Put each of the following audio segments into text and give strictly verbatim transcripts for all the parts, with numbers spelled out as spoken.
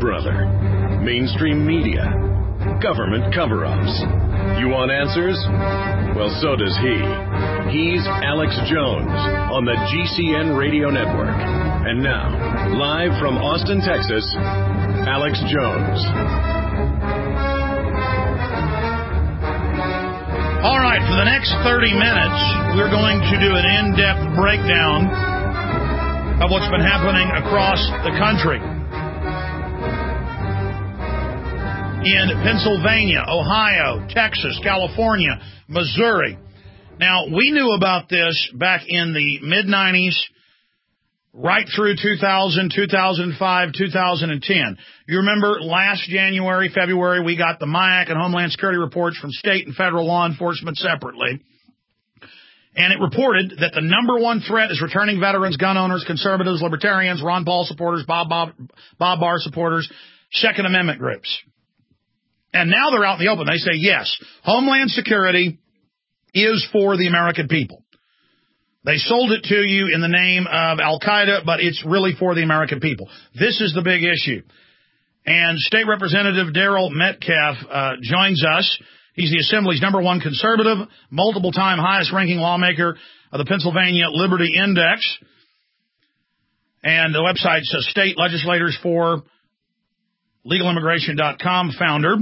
brother. Mainstream media. Government cover-ups. You want answers? Well, so does he. He's Alex Jones on the G C N Radio Network. And now, live from Austin, Texas, Alex Jones. All right, for the next thirty minutes, we're going to do an in-depth breakdown of what's been happening across the country. In Pennsylvania, Ohio, Texas, California, Missouri. Now, we knew about this back in the mid nineties, right through two thousand, two thousand five, two thousand ten. You remember last January, February, we got the M I A C and Homeland Security reports from state and federal law enforcement separately. And it reported that the number one threat is returning veterans, gun owners, conservatives, libertarians, Ron Paul supporters, Bob, Bob, Bob Barr supporters, Second Amendment groups. And now they're out in the open. They say, yes, Homeland Security is for the American people. They sold it to you in the name of Al-Qaeda, but it's really for the American people. This is the big issue. And State Representative Daryl Metcalf uh, joins us. He's the Assembly's number one conservative, multiple-time highest-ranking lawmaker of the Pennsylvania Liberty Index. And the website says State Legislators for Legal Immigration dot com founder.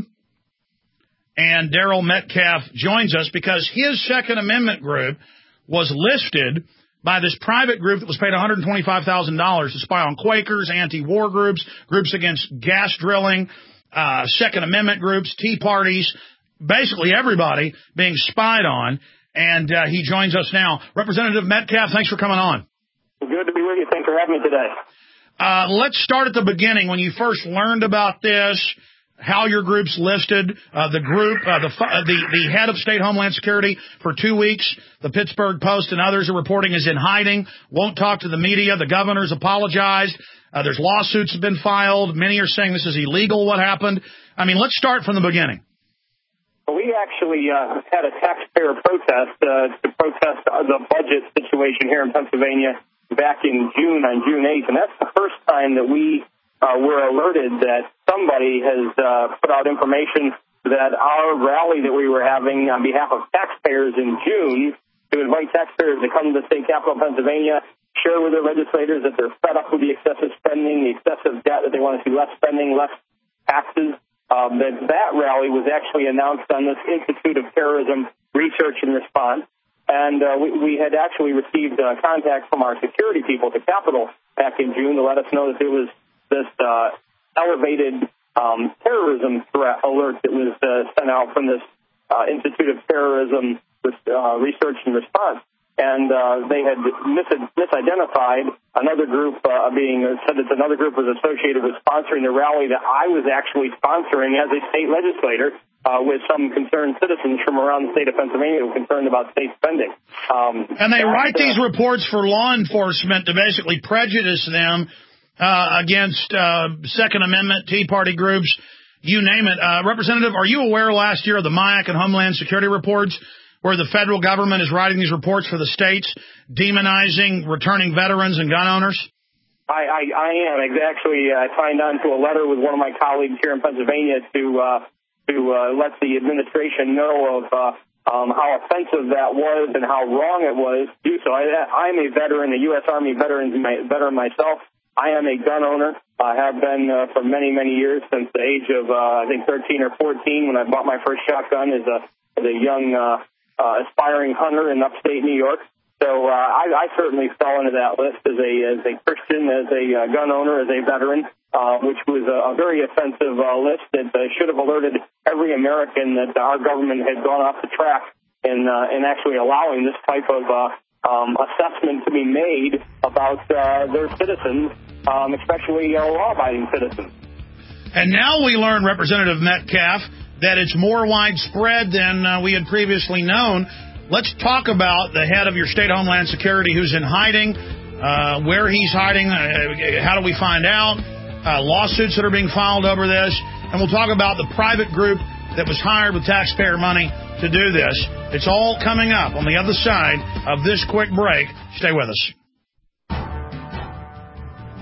And Daryl Metcalf joins us because his Second Amendment group was listed by this private group that was paid one hundred twenty-five thousand dollars to spy on Quakers, anti-war groups, groups against gas drilling, uh, Second Amendment groups, Tea Parties, basically everybody being spied on. And uh, he joins us now. Representative Metcalf, thanks for coming on. Good to be with you. Thanks for having me today. Uh, let's start at the beginning. When you first learned about this, how your group's listed, uh, the group, uh, the, uh, the the head of state Homeland Security for two weeks, the Pittsburgh Post and others are reporting is in hiding, won't talk to the media. The governor's apologized. Uh, there's lawsuits have been filed. Many are saying this is illegal, what happened. I mean, let's start from the beginning. Well, we actually uh, had a taxpayer protest uh, to protest the budget situation here in Pennsylvania back in June, on June eighth, and that's the first time that we Uh, we're alerted that somebody has uh, put out information that our rally that we were having on behalf of taxpayers in June to invite taxpayers to come to the state capital of Pennsylvania, share with their legislators that they're fed up with the excessive spending, the excessive debt, that they want to see less spending, less taxes, um, that that rally was actually announced on this Institute of Terrorism Research and Response. And uh, we, we had actually received uh, contact from our security people at the Capitol back in June to let us know that there was this uh, elevated um, terrorism threat alert that was uh, sent out from this uh, Institute of Terrorism uh, Research and Response. And uh, they had mis- misidentified another group uh, being, uh, said that another group was associated with sponsoring the rally that I was actually sponsoring as a state legislator uh, with some concerned citizens from around the state of Pennsylvania who were concerned about state spending. Um, and they write uh, these reports for law enforcement to basically prejudice them Uh, against uh, Second Amendment, Tea Party groups, you name it. Uh, Representative, are you aware last year of the M I A C and Homeland Security reports where the federal government is writing these reports for the states, demonizing returning veterans and gun owners? I, I, I am. Actually, I signed on to a letter with one of my colleagues here in Pennsylvania to uh, to uh, let the administration know of uh, um, how offensive that was and how wrong it was to do so. I, I'm a veteran, a U S Army veteran, veteran myself. I am a gun owner. I have been uh, for many, many years, since the age of, uh, I think, thirteen or fourteen, when I bought my first shotgun as a, as a young uh, uh, aspiring hunter in upstate New York. So uh, I, I certainly fell into that list as a as a Christian, as a uh, gun owner, as a veteran, uh, which was a, a very offensive uh, list that uh, should have alerted every American that our government had gone off the track in, uh, in actually allowing this type of uh, um, assessment to be made about uh, their citizens. Um, especially uh, law-abiding citizens. And now we learn, Representative Metcalf, that it's more widespread than uh, we had previously known. Let's talk about the head of your state Homeland Security who's in hiding, uh, where he's hiding, uh, how do we find out, uh, lawsuits that are being filed over this, and we'll talk about the private group that was hired with taxpayer money to do this. It's all coming up on the other side of this quick break. Stay with us.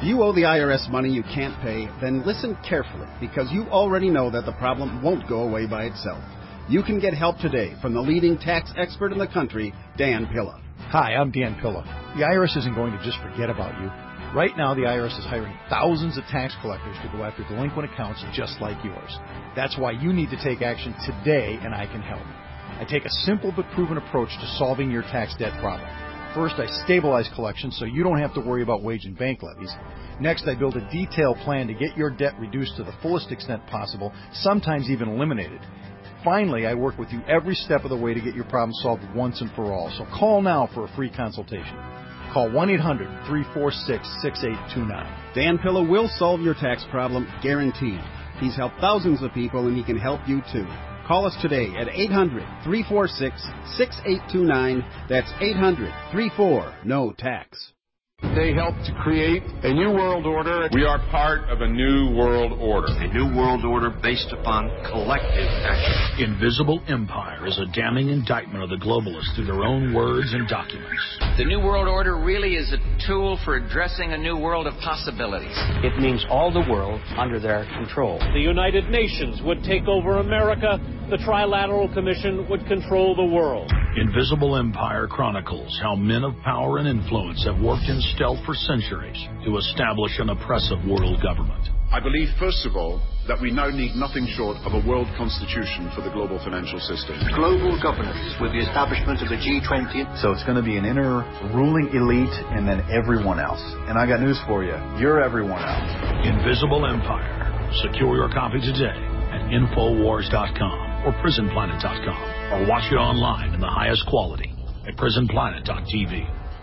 you owe the I R S money you can't pay, then listen carefully, because you already know that the problem won't go away by itself. You can get help today from the leading tax expert in the country, Dan Pilla. Hi, I'm Dan Pilla. The I R S isn't going to just forget about you. Right now, the I R S is hiring thousands of tax collectors to go after delinquent accounts just like yours. That's why you need to take action today, and I can help. I take a simple but proven approach to solving your tax debt problem. First, I stabilize collections so you don't have to worry about wage and bank levies. Next, I build a detailed plan to get your debt reduced to the fullest extent possible, sometimes even eliminated. Finally, I work with you every step of the way to get your problem solved once and for all. So call now for a free consultation. Call one eight hundred, three four six, six eight two nine. Dan Pilla will solve your tax problem, guaranteed. He's helped thousands of people, and he can help you too. Call us today at eight hundred, three four six, six eight two nine. That's eight hundred, three four, N O tax. They helped to create a new world order. We are part of a new world order. A new world order based upon collective action. Invisible Empire is a damning indictment of the globalists through their own words and documents. The new world order really is a tool for addressing a new world of possibilities. It means all the world under their control. The United Nations would take over America. The Trilateral Commission would control the world. Invisible Empire chronicles how men of power and influence have worked in stealth for centuries to establish an oppressive world government. I believe, first of all, that we now need nothing short of a world constitution for the global financial system. Global governance with the establishment of the G twenty. So it's going to be an inner ruling elite and then everyone else. And I got news for you. You're everyone else. Invisible Empire. Secure your copy today at Infowars dot com or Prison Planet dot com, or watch it online in the highest quality at Prison Planet dot T V.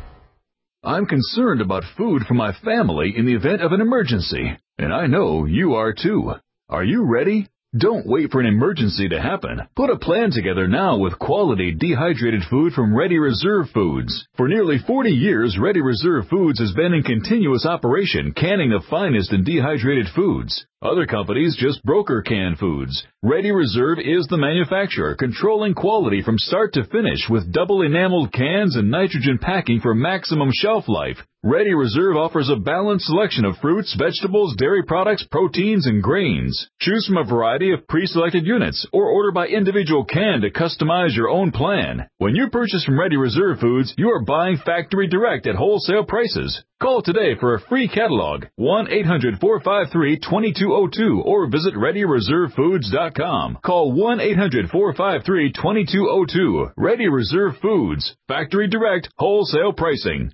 I'm concerned about food for my family in the event of an emergency, and I know you are too. Are you ready? Don't wait for an emergency to happen. Put a plan together now with quality dehydrated food from Ready Reserve Foods. For nearly forty years, Ready Reserve Foods has been in continuous operation, canning the finest in dehydrated foods. Other companies just broker canned foods. Ready Reserve is the manufacturer, controlling quality from start to finish with double enameled cans and nitrogen packing for maximum shelf life. Ready Reserve offers a balanced selection of fruits, vegetables, dairy products, proteins, and grains. Choose from a variety of pre-selected units or order by individual can to customize your own plan. When you purchase from Ready Reserve Foods, you are buying factory direct at wholesale prices. Call today for a free catalog, one eight hundred, four five three, two two zero two, or visit Ready Reserve Foods dot com. Call one eight hundred, four five three, two two zero two. Ready Reserve Foods. Factory direct, wholesale pricing.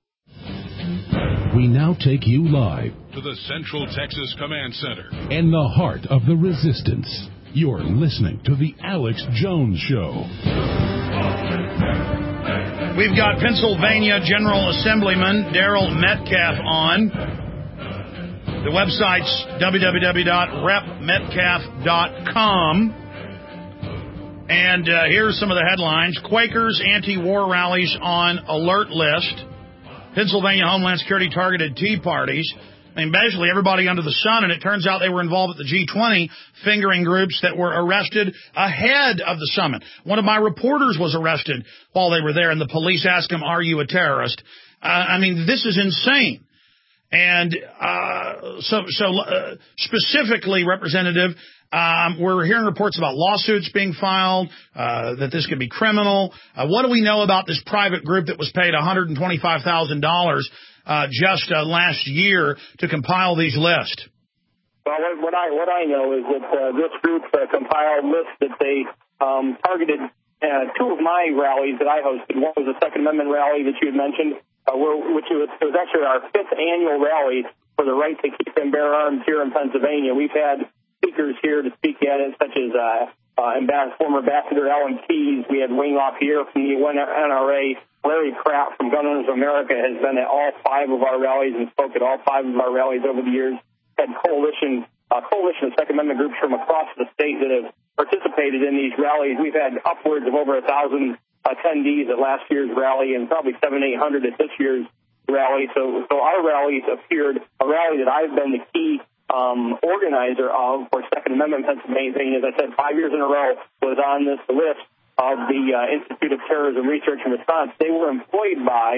We now take you live to the Central Texas Command Center in the heart of the resistance. You're listening to the Alex Jones Show. We've got Pennsylvania General Assemblyman Daryl Metcalf on. The website's w w w dot rep metcalf dot com. And uh, here are some of the headlines. Quakers anti-war rallies on alert list. Pennsylvania Homeland Security targeted Tea parties. I mean, basically everybody under the sun, and it turns out they were involved at the G twenty, fingering groups that were arrested ahead of the summit. One of my reporters was arrested while they were there, and the police asked him, "Are you a terrorist?" Uh, I mean, this is insane. And uh, so, so uh, specifically, Representative, um, we're hearing reports about lawsuits being filed, uh, that this could be criminal. Uh, what do we know about this private group that was paid one hundred twenty-five thousand dollars uh, just uh, last year to compile these lists? Well, what I what I know is that uh, this group uh, compiled lists that they um, targeted uh, two of my rallies that I hosted. One was the Second Amendment rally that you had mentioned, uh, where, which was, it was actually our fifth annual rally for the right to keep and bear arms here in Pennsylvania. We've had speakers here to speak at it, such as uh, uh, Ambassador, former Ambassador Alan Keyes. We had Wayne LaPierre from the N R A. Larry Pratt from Gun Owners of America has been at all five of our rallies and spoke at all five of our rallies over the years. Had coalition, uh, coalition of Second Amendment groups from across the state that have participated in these rallies. We've had upwards of over a thousand attendees at last year's rally and probably seven, eight hundred at this year's rally. So, so our rallies appeared, a rally that I've been the key um, organizer of for Second Amendment Pennsylvania. As I said, five years in a row was on this list of the uh, Institute of Terrorism Research and Response. They were employed by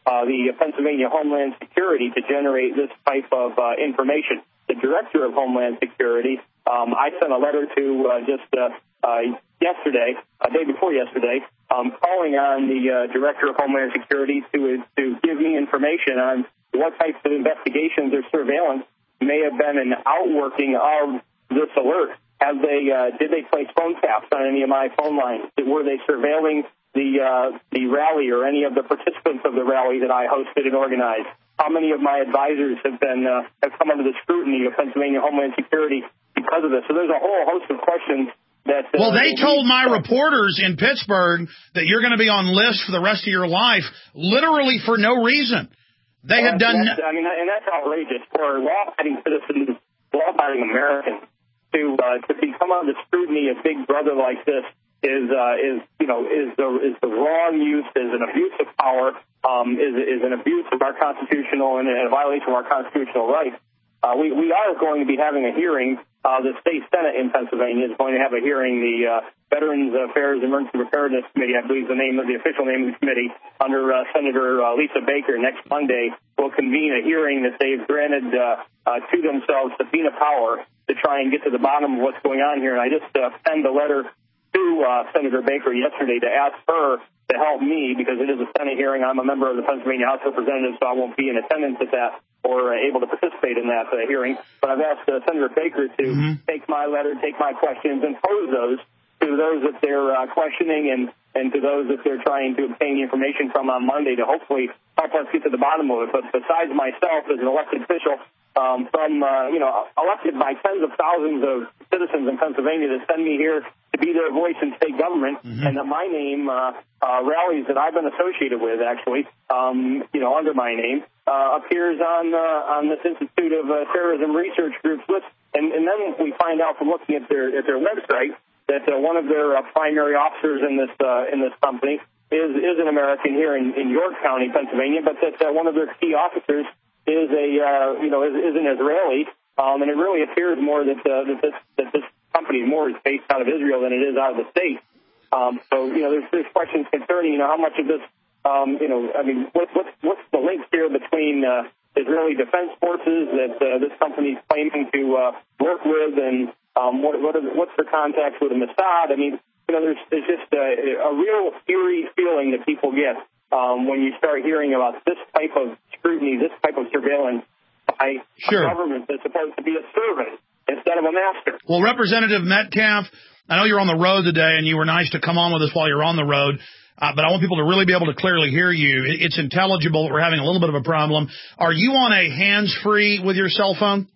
uh, the Pennsylvania Homeland Security to generate this type of uh, information. The Director of Homeland Security, um, I sent a letter to uh, just uh, uh, yesterday, a day before yesterday, um, calling on the uh, Director of Homeland Security to to give me information on what types of investigations or surveillance may have been an outworking of this alert. Have they uh, did they place phone taps on any of my phone lines? Were they surveilling the uh, the rally or any of the participants of the rally that I hosted and organized? How many of my advisors have been uh, have come under the scrutiny of Pennsylvania Homeland Security because of this? So there's a whole host of questions that. Uh, well, they that told we, my reporters in Pittsburgh that you're going to be on lists for the rest of your life, literally for no reason. They well, have done. That's, I mean, and that's outrageous for law-abiding citizens, law-abiding Americans. To uh, to become under the scrutiny of Big Brother like this is uh, is you know is the is the wrong use, is an abuse of power, um, is is an abuse of our constitutional and a violation of our constitutional rights. Uh, we we are going to be having a hearing. Uh, the state senate in Pennsylvania is going to have a hearing. The uh, Veterans Affairs Emergency Preparedness Committee, I believe, is the name of the official name of the committee, under uh, Senator uh, Lisa Baker next Monday, will convene a hearing that they've granted uh, uh, to themselves subpoena power to try and get to the bottom of what's going on here. And I just uh, penned a letter to uh, Senator Baker yesterday to ask her to help me, because it is a Senate hearing. I'm a member of the Pennsylvania House of Representatives, so I won't be in attendance at that or uh, able to participate in that uh, hearing. But I've asked uh, Senator Baker to mm-hmm. take my letter, take my questions, and pose those to those that they're uh, questioning and, and to those that they're trying to obtain information from on Monday to hopefully help us get to the bottom of it. But besides myself as an elected official, Um, from, uh, you know, elected by tens of thousands of citizens in Pennsylvania to send me here to be their voice in state government, mm-hmm. and that my name, uh, uh, rallies that I've been associated with, actually, um, you know, under my name, uh, appears on uh, on this Institute of uh, Terrorism Research Group's list. And, and then we find out from looking at their at their website that uh, one of their uh, primary officers in this uh, in this company is is an American here in, in York County, Pennsylvania, but that uh, one of their key officers is a, uh, you know, is, is an Israeli, um, and it really appears more that, uh, that this that this company more is based out of Israel than it is out of the state. Um, so, you know, there's, there's questions concerning, you know, how much of this, um, you know, I mean, what, what's what's the link here between uh, Israeli Defense Forces that uh, this company is claiming to uh, work with, and um, what, what are, what's their contacts with the Mossad? I mean, you know, there's, there's just a, a real eerie feeling that people get um, when you start hearing about this type of scrutiny, this type of surveillance by sure. a government that's supposed to be a servant instead of a master. Well, Representative Metcalf, I know you're on the road today, and you were nice to come on with us while you're on the road, uh, but I want people to really be able to clearly hear you. It's intelligible. We're having a little bit of a problem. Are you on a hands-free with your cell phone?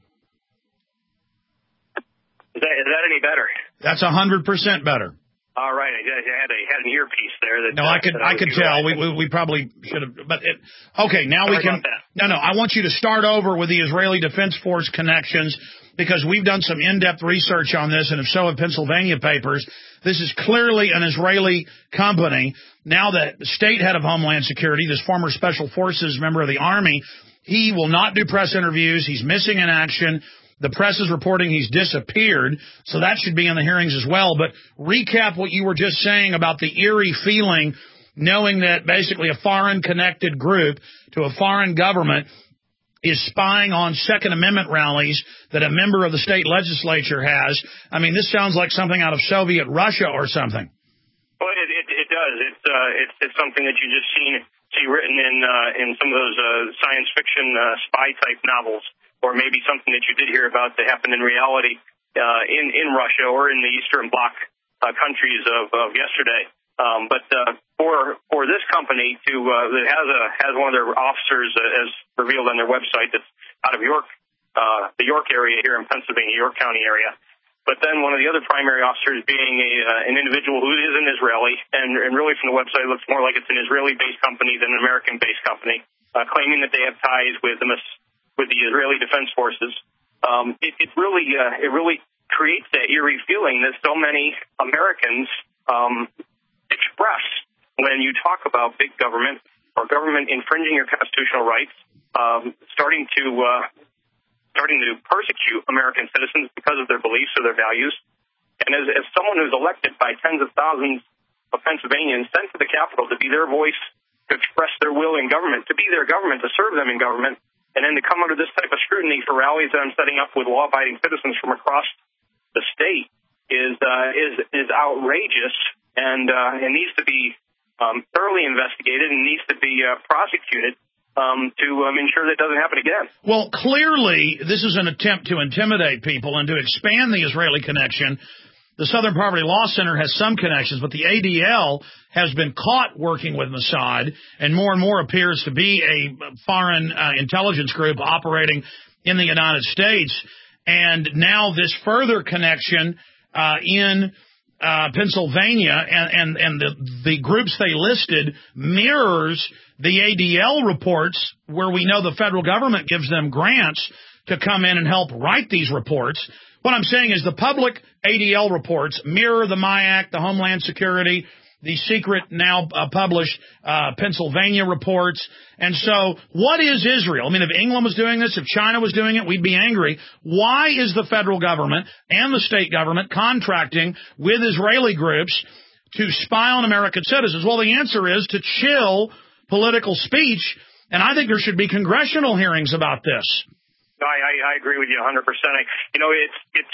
Is that, is that any better? That's one hundred percent better. All right, I had a had an earpiece there. That, no, I could I, I could tell. We, we we probably should have. But it, okay, now Sorry we can. No, no. I want you to start over with the Israeli Defense Force connections, because we've done some in-depth research on this, and if so have Pennsylvania papers. This is clearly an Israeli company. Now that the state head of Homeland Security, this former Special Forces member of the Army, he will not do press interviews. He's missing in action. The press is reporting he's disappeared, so that should be in the hearings as well. But recap what you were just saying about the eerie feeling, knowing that basically a foreign-connected group to a foreign government is spying on Second Amendment rallies that a member of the state legislature has. I mean, this sounds like something out of Soviet Russia or something. Well, it, it, it does. It's, uh, it's it's something that you just seen see written in uh, in some of those uh, science fiction uh, spy-type novels, or maybe something that you did hear about that happened in reality uh, in, in Russia or in the Eastern Bloc uh, countries of, of yesterday. Um, but uh, for for this company to uh, that has a has one of their officers, uh, as revealed on their website, that's out of York, uh, the York area here in Pennsylvania, York County area. But then one of the other primary officers being a uh, an individual who is an Israeli, and, and really from the website it looks more like it's an Israeli-based company than an American-based company, uh, claiming that they have ties with the with the Israeli Defense Forces. Um, it, it really uh, it really creates that eerie feeling that so many Americans um, express when you talk about big government or government infringing your constitutional rights, um, starting to uh, starting to persecute American citizens because of their beliefs or their values. And as, as someone who's elected by tens of thousands of Pennsylvanians sent to the Capitol to be their voice to express their will in government, to be their government, to serve them in government, and then to come under this type of scrutiny for rallies that I'm setting up with law-abiding citizens from across the state is uh, is is outrageous, and uh, it needs to be um, thoroughly investigated and needs to be uh, prosecuted um, to um, ensure that it doesn't happen again. Well, clearly, this is an attempt to intimidate people and to expand the Israeli connection. The Southern Poverty Law Center has some connections, but the A D L has been caught working with Mossad and more and more appears to be a foreign uh, intelligence group operating in the United States. And now this further connection uh, in uh, Pennsylvania and, and, and the, the groups they listed mirrors the A D L reports where we know the federal government gives them grants to come in and help write these reports. What I'm saying is the public A D L reports mirror the M I A C, the Homeland Security, the secret now uh, published uh, Pennsylvania reports. And so what is Israel? I mean, if England was doing this, if China was doing it, we'd be angry. Why is the federal government and the state government contracting with Israeli groups to spy on American citizens? Well, the answer is to chill political speech, and I think there should be congressional hearings about this. I, I, I agree with you one hundred percent. I, you know, it's, it's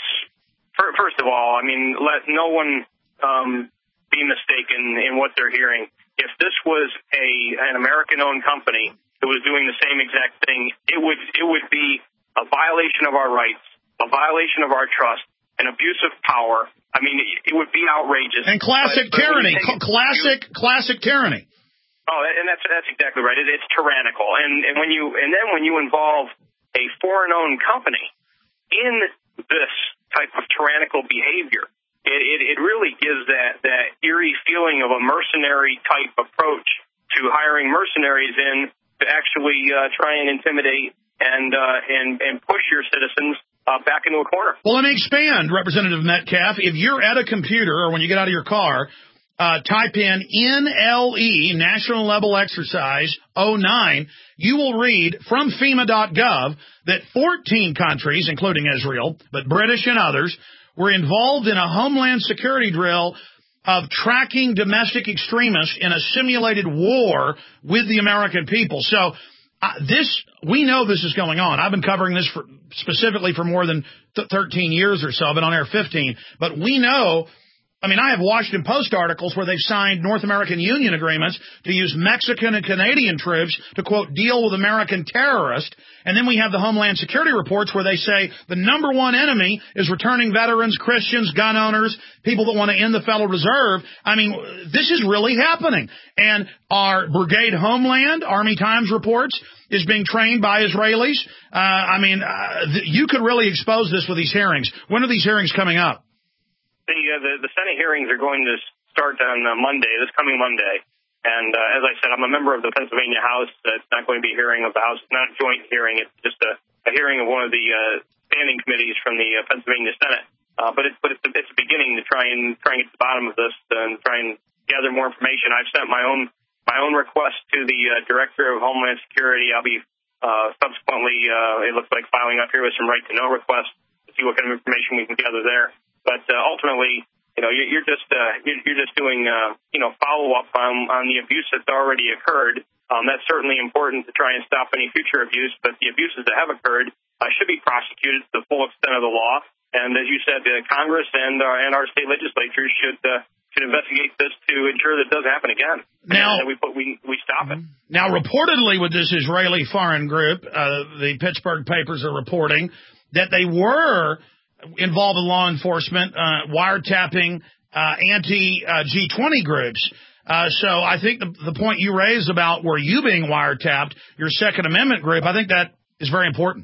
first of all, I mean, let no one um, be mistaken in what they're hearing. If this was a an American-owned company that was doing the same exact thing, it would it would be a violation of our rights, a violation of our trust, an abuse of power. I mean, it, it would be outrageous. And classic but, but tyranny, classic, you, classic tyranny. Oh, and that's that's exactly right. It, it's tyrannical. And and when you and then when you involve a foreign-owned company in this type of tyrannical behavior, it, it, it really gives that, that eerie feeling of a mercenary type approach to hiring mercenaries in to actually uh, try and intimidate and uh, and and push your citizens uh, back into a corner. Well, let me expand, Representative Metcalf. If you're at a computer or when you get out of your car, Uh, type in N L E, National Level Exercise oh nine, you will read from FEMA dot gov that fourteen countries, including Israel, but British and others, were involved in a Homeland Security drill of tracking domestic extremists in a simulated war with the American people. So uh, this, we know this is going on. I've been covering this for, specifically for more than th- thirteen years or so. I've been on air fifteen. But we know, I mean, I have Washington Post articles where they've signed North American Union agreements to use Mexican and Canadian troops to, quote, deal with American terrorists. And then we have the Homeland Security reports where they say the number one enemy is returning veterans, Christians, gun owners, people that want to end the Federal Reserve. I mean, this is really happening. And our Brigade Homeland, Army Times reports, is being trained by Israelis. Uh, I mean, uh, th- you could really expose this with these hearings. When are these hearings coming up? The, uh, the the Senate hearings are going to start on uh, Monday, this coming Monday. And uh, as I said, I'm a member of the Pennsylvania House. It's not going to be a hearing of the House. It's not a joint hearing. It's just a, a hearing of one of the uh, standing committees from the uh, Pennsylvania Senate. Uh, but it's but it's a, it's a beginning to try and try and get to the bottom of this and try and gather more information. I've sent my own my own request to the uh, Director of Homeland Security. I'll be uh, subsequently, uh, it looks like, filing up here with some right to know requests to see what kind of information we can gather there. But uh, ultimately, you know, you're, you're just uh, you're, you're just doing uh, you know follow up on, on the abuse that's already occurred. Um, that's certainly important to try and stop any future abuse. But the abuses that have occurred uh, should be prosecuted to the full extent of the law. And as you said, uh, Congress and uh, and our state legislatures should uh, should investigate this to ensure that it doesn't happen again. Now and we put, we we stop it. Now, reportedly, with this Israeli foreign group, uh, the Pittsburgh papers are reporting that they were involved in law enforcement, uh, wiretapping uh, anti-G twenty groups. Uh, so I think the, the point you raised about were you being wiretapped, your Second Amendment group, I think that is very important.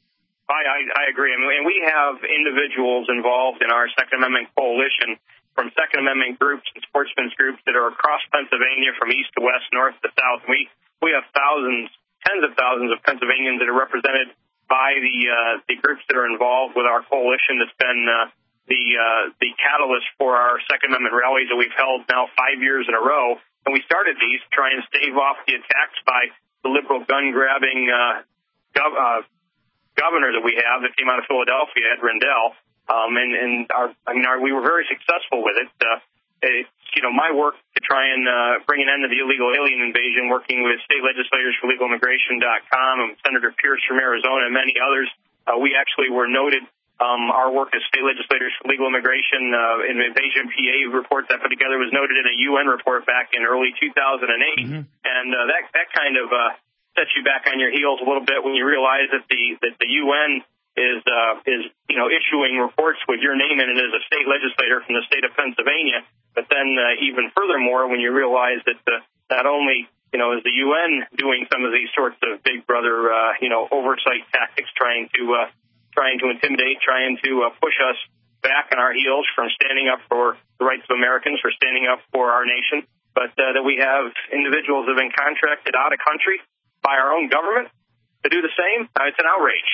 I, I, I agree. I mean, and we have individuals involved in our Second Amendment coalition from Second Amendment groups and sportsmen's groups that are across Pennsylvania from east to west, north to south. We, we have thousands, tens of thousands of Pennsylvanians that are represented by the uh, the groups that are involved with our coalition that's been uh, the uh, the catalyst for our Second Amendment rallies that we've held now five years in a row. And we started these to try and stave off the attacks by the liberal gun-grabbing uh, gov- uh, governor that we have that came out of Philadelphia, Ed Rendell. Um, and and our, I mean, our, we were very successful with it. Uh, it's, you know, my work to try and uh, bring an end to the illegal alien invasion, working with state legislators for legal immigration dot com and Senator Pierce from Arizona and many others. Uh, we actually were noted. Um, our work as state legislators for legal immigration, uh, in Invasion P A report that put together was noted in a U N report back in early two thousand eight. Mm-hmm. And uh, that that kind of uh, sets you back on your heels a little bit when you realize that the that the U N is uh, is you know issuing reports with your name in it as a state legislator from the state of Pennsylvania. But then uh, even furthermore, when you realize that uh, not only you know is the U N doing some of these sorts of big brother uh, you know oversight tactics, trying to uh, trying to intimidate, trying to uh, push us back on our heels from standing up for the rights of Americans, for standing up for our nation, but uh, that we have individuals that have been contracted out of country by our own government to do the same. Uh, it's an outrage.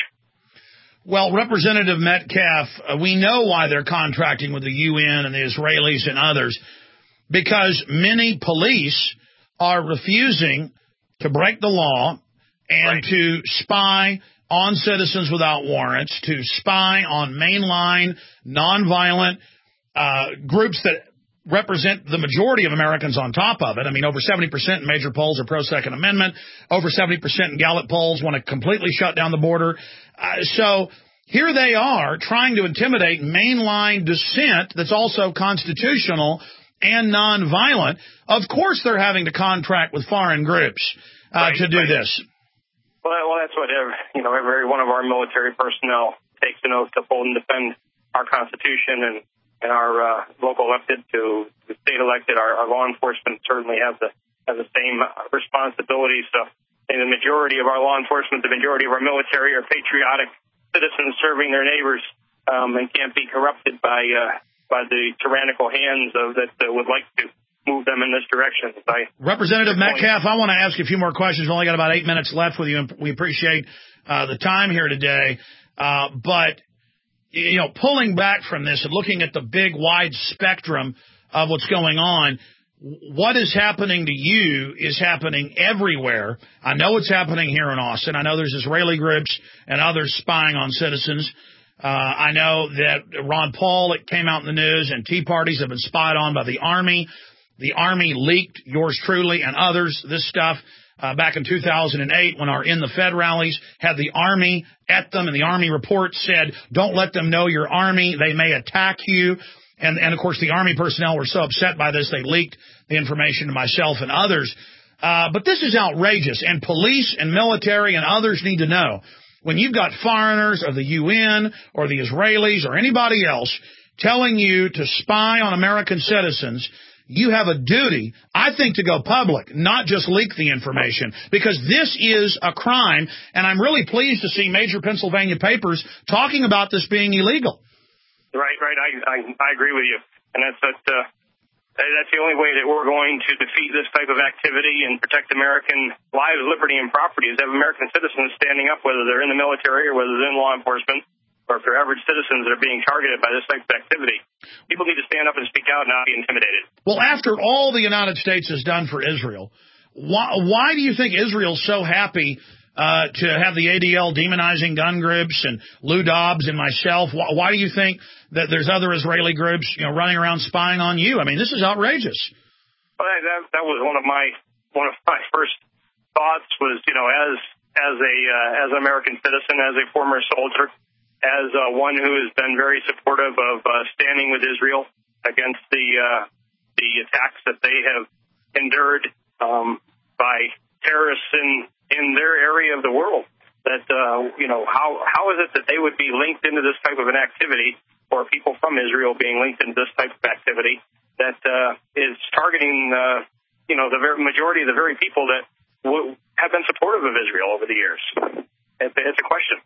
Well, Representative Metcalf, uh, we know why they're contracting with the U N and the Israelis and others, because many police are refusing to break the law and right. to spy on citizens without warrants, to spy on mainline, nonviolent uh, groups that represent the majority of Americans on top of it. I mean, over seventy percent in major polls are pro-Second Amendment. Over seventy percent in Gallup polls want to completely shut down the border. Uh, so here they are trying to intimidate mainline dissent that's also constitutional and nonviolent. Of course they're having to contract with foreign groups uh, right, to do right. this. Well, well, that's what every, you know. Every one of our military personnel takes an oath to uphold and defend our Constitution, and and our uh, local elected to the state elected. Our, our law enforcement certainly have the have the same responsibility. So, and the majority of our law enforcement, the majority of our military, are patriotic citizens serving their neighbors, um, and can't be corrupted by uh, by the tyrannical hands of that uh, would like to move them in this direction. I, Representative Metcalf, I want to ask you a few more questions. We've only got about eight minutes left with you, and we appreciate uh, the time here today. Uh, but, you know, pulling back from this and looking at the big, wide spectrum of what's going on, what is happening to you is happening everywhere. I know it's happening here in Austin. I know there's Israeli groups and others spying on citizens. Uh, I know that Ron Paul, it came out in the news, and Tea Parties have been spied on by the Army. The Army leaked, yours truly and others, this stuff uh, back in two thousand eight when our In the Fed rallies had the Army at them, and the Army report said, don't let them know you're Army. They may attack you. And, and of course, the Army personnel were so upset by this, they leaked the information to myself and others. Uh, but this is outrageous, and police and military and others need to know. When you've got foreigners or the U N or the Israelis or anybody else telling you to spy on American citizens, you have a duty, I think, to go public, not just leak the information, because this is a crime, and I'm really pleased to see major Pennsylvania papers talking about this being illegal. Right, right. I I, I agree with you, and that's that, uh, that's the only way that we're going to defeat this type of activity and protect American lives, liberty, and property is have American citizens standing up, whether they're in the military or whether they're in law enforcement, or if they're average citizens that are being targeted by this type of activity. People need to stand up and speak out and not be intimidated. Well, after all the United States has done for Israel, why, why do you think Israel's so happy uh, to have the A D L demonizing gun groups and Lou Dobbs and myself? Why, why do you think that there's other Israeli groups, you know, running around spying on you? I mean, this is outrageous. Well, that, that was one of my one of my first thoughts was, you know, as as a uh, as an American citizen, as a former soldier, as uh, one who has been very supportive of uh, standing with Israel against the uh, the attacks that they have endured um, by terrorists in, in their area of the world. That uh, you know, how how is it that they would be linked into this type of an activity, or people from Israel being linked into this type of activity that uh, is targeting uh, you know the very majority of the very people that w- have been supportive of Israel over the years? It, it's a question.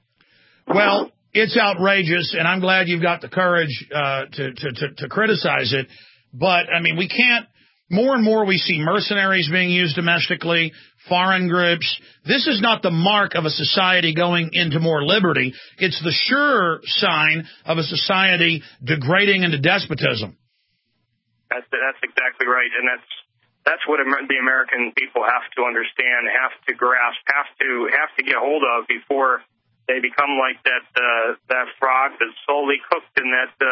Well, it's outrageous, and I'm glad you've got the courage uh, to, to, to, to criticize it. But, I mean, we can't – more and more we see mercenaries being used domestically, foreign groups. This is not the mark of a society going into more liberty. It's the sure sign of a society degrading into despotism. That's, that's exactly right, and that's that's what the American people have to understand, have to grasp, have to have to get hold of before – they become like that uh, that frog that's slowly cooked in that uh,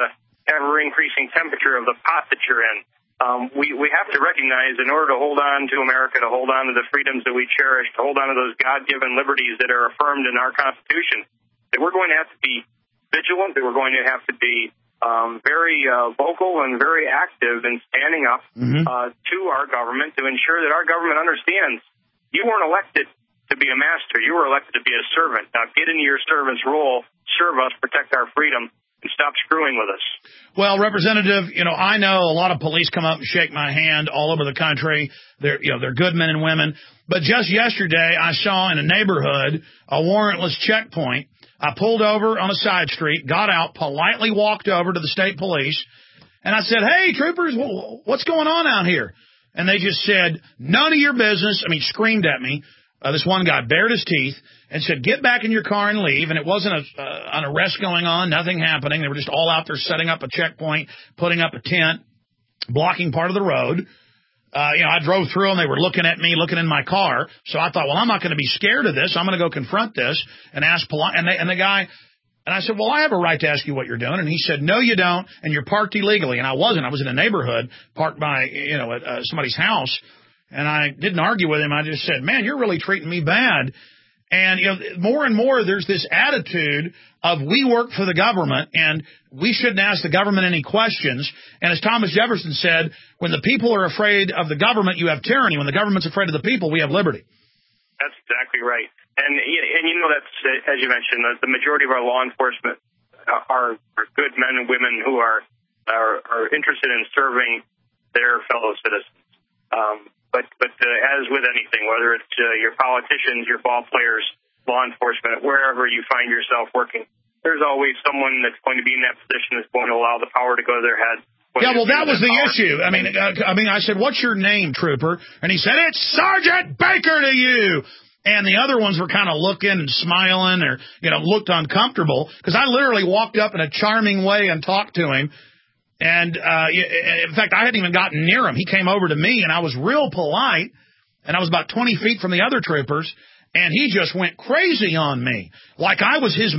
ever-increasing temperature of the pot that you're in. Um, we, we have to recognize in order to hold on to America, to hold on to the freedoms that we cherish, to hold on to those God-given liberties that are affirmed in our Constitution, that we're going to have to be vigilant, that we're going to have to be um, very uh, vocal and very active in standing up mm-hmm. uh, to our government to ensure that our government understands you weren't elected to be a master. You were elected to be a servant. Now get into your servant's role, serve us, protect our freedom, and stop screwing with us. Well, Representative, you know, I know a lot of police come up and shake my hand all over the country. They're, you know, they're good men and women. But just yesterday, I saw in a neighborhood a warrantless checkpoint. I pulled over on a side street, got out, politely walked over to the state police, and I said, hey, troopers, what's going on out here? And they just said, none of your business. I mean, screamed at me. Uh, this one guy bared his teeth and said, get back in your car and leave. And it wasn't a, uh, an arrest going on, nothing happening. They were just all out there setting up a checkpoint, putting up a tent, blocking part of the road. Uh, you know, I drove through and they were looking at me, looking in my car. So I thought, well, I'm not going to be scared of this. I'm going to go confront this and ask polite. And, they, and the guy, and I said, well, I have a right to ask you what you're doing. And he said, no, you don't. And you're parked illegally. And I wasn't. I was in a neighborhood parked by, you know, at uh, somebody's house. And I didn't argue with him. I just said, man, you're really treating me bad. And, you know, more and more there's this attitude of we work for the government and we shouldn't ask the government any questions. And as Thomas Jefferson said, when the people are afraid of the government, you have tyranny. When the government's afraid of the people, we have liberty. That's exactly right. And, and you know, that's, as you mentioned, the, the majority of our law enforcement are, are good men and women who are, are, are interested in serving their fellow citizens. Um, But, but uh, as with anything, whether it's uh, your politicians, your ball players, law enforcement, wherever you find yourself working, there's always someone that's going to be in that position that's going to allow the power to go to their head. Yeah, well, that was the power. issue. I mean, uh, I mean, I said, what's your name, trooper? And he said, it's Sergeant Baker to you. And the other ones were kind of looking and smiling or, you know, looked uncomfortable because I literally walked up in a charming way and talked to him. And, uh, in fact, I hadn't even gotten near him. He came over to me, and I was real polite, and I was about twenty feet from the other troopers, and he just went crazy on me, like I was his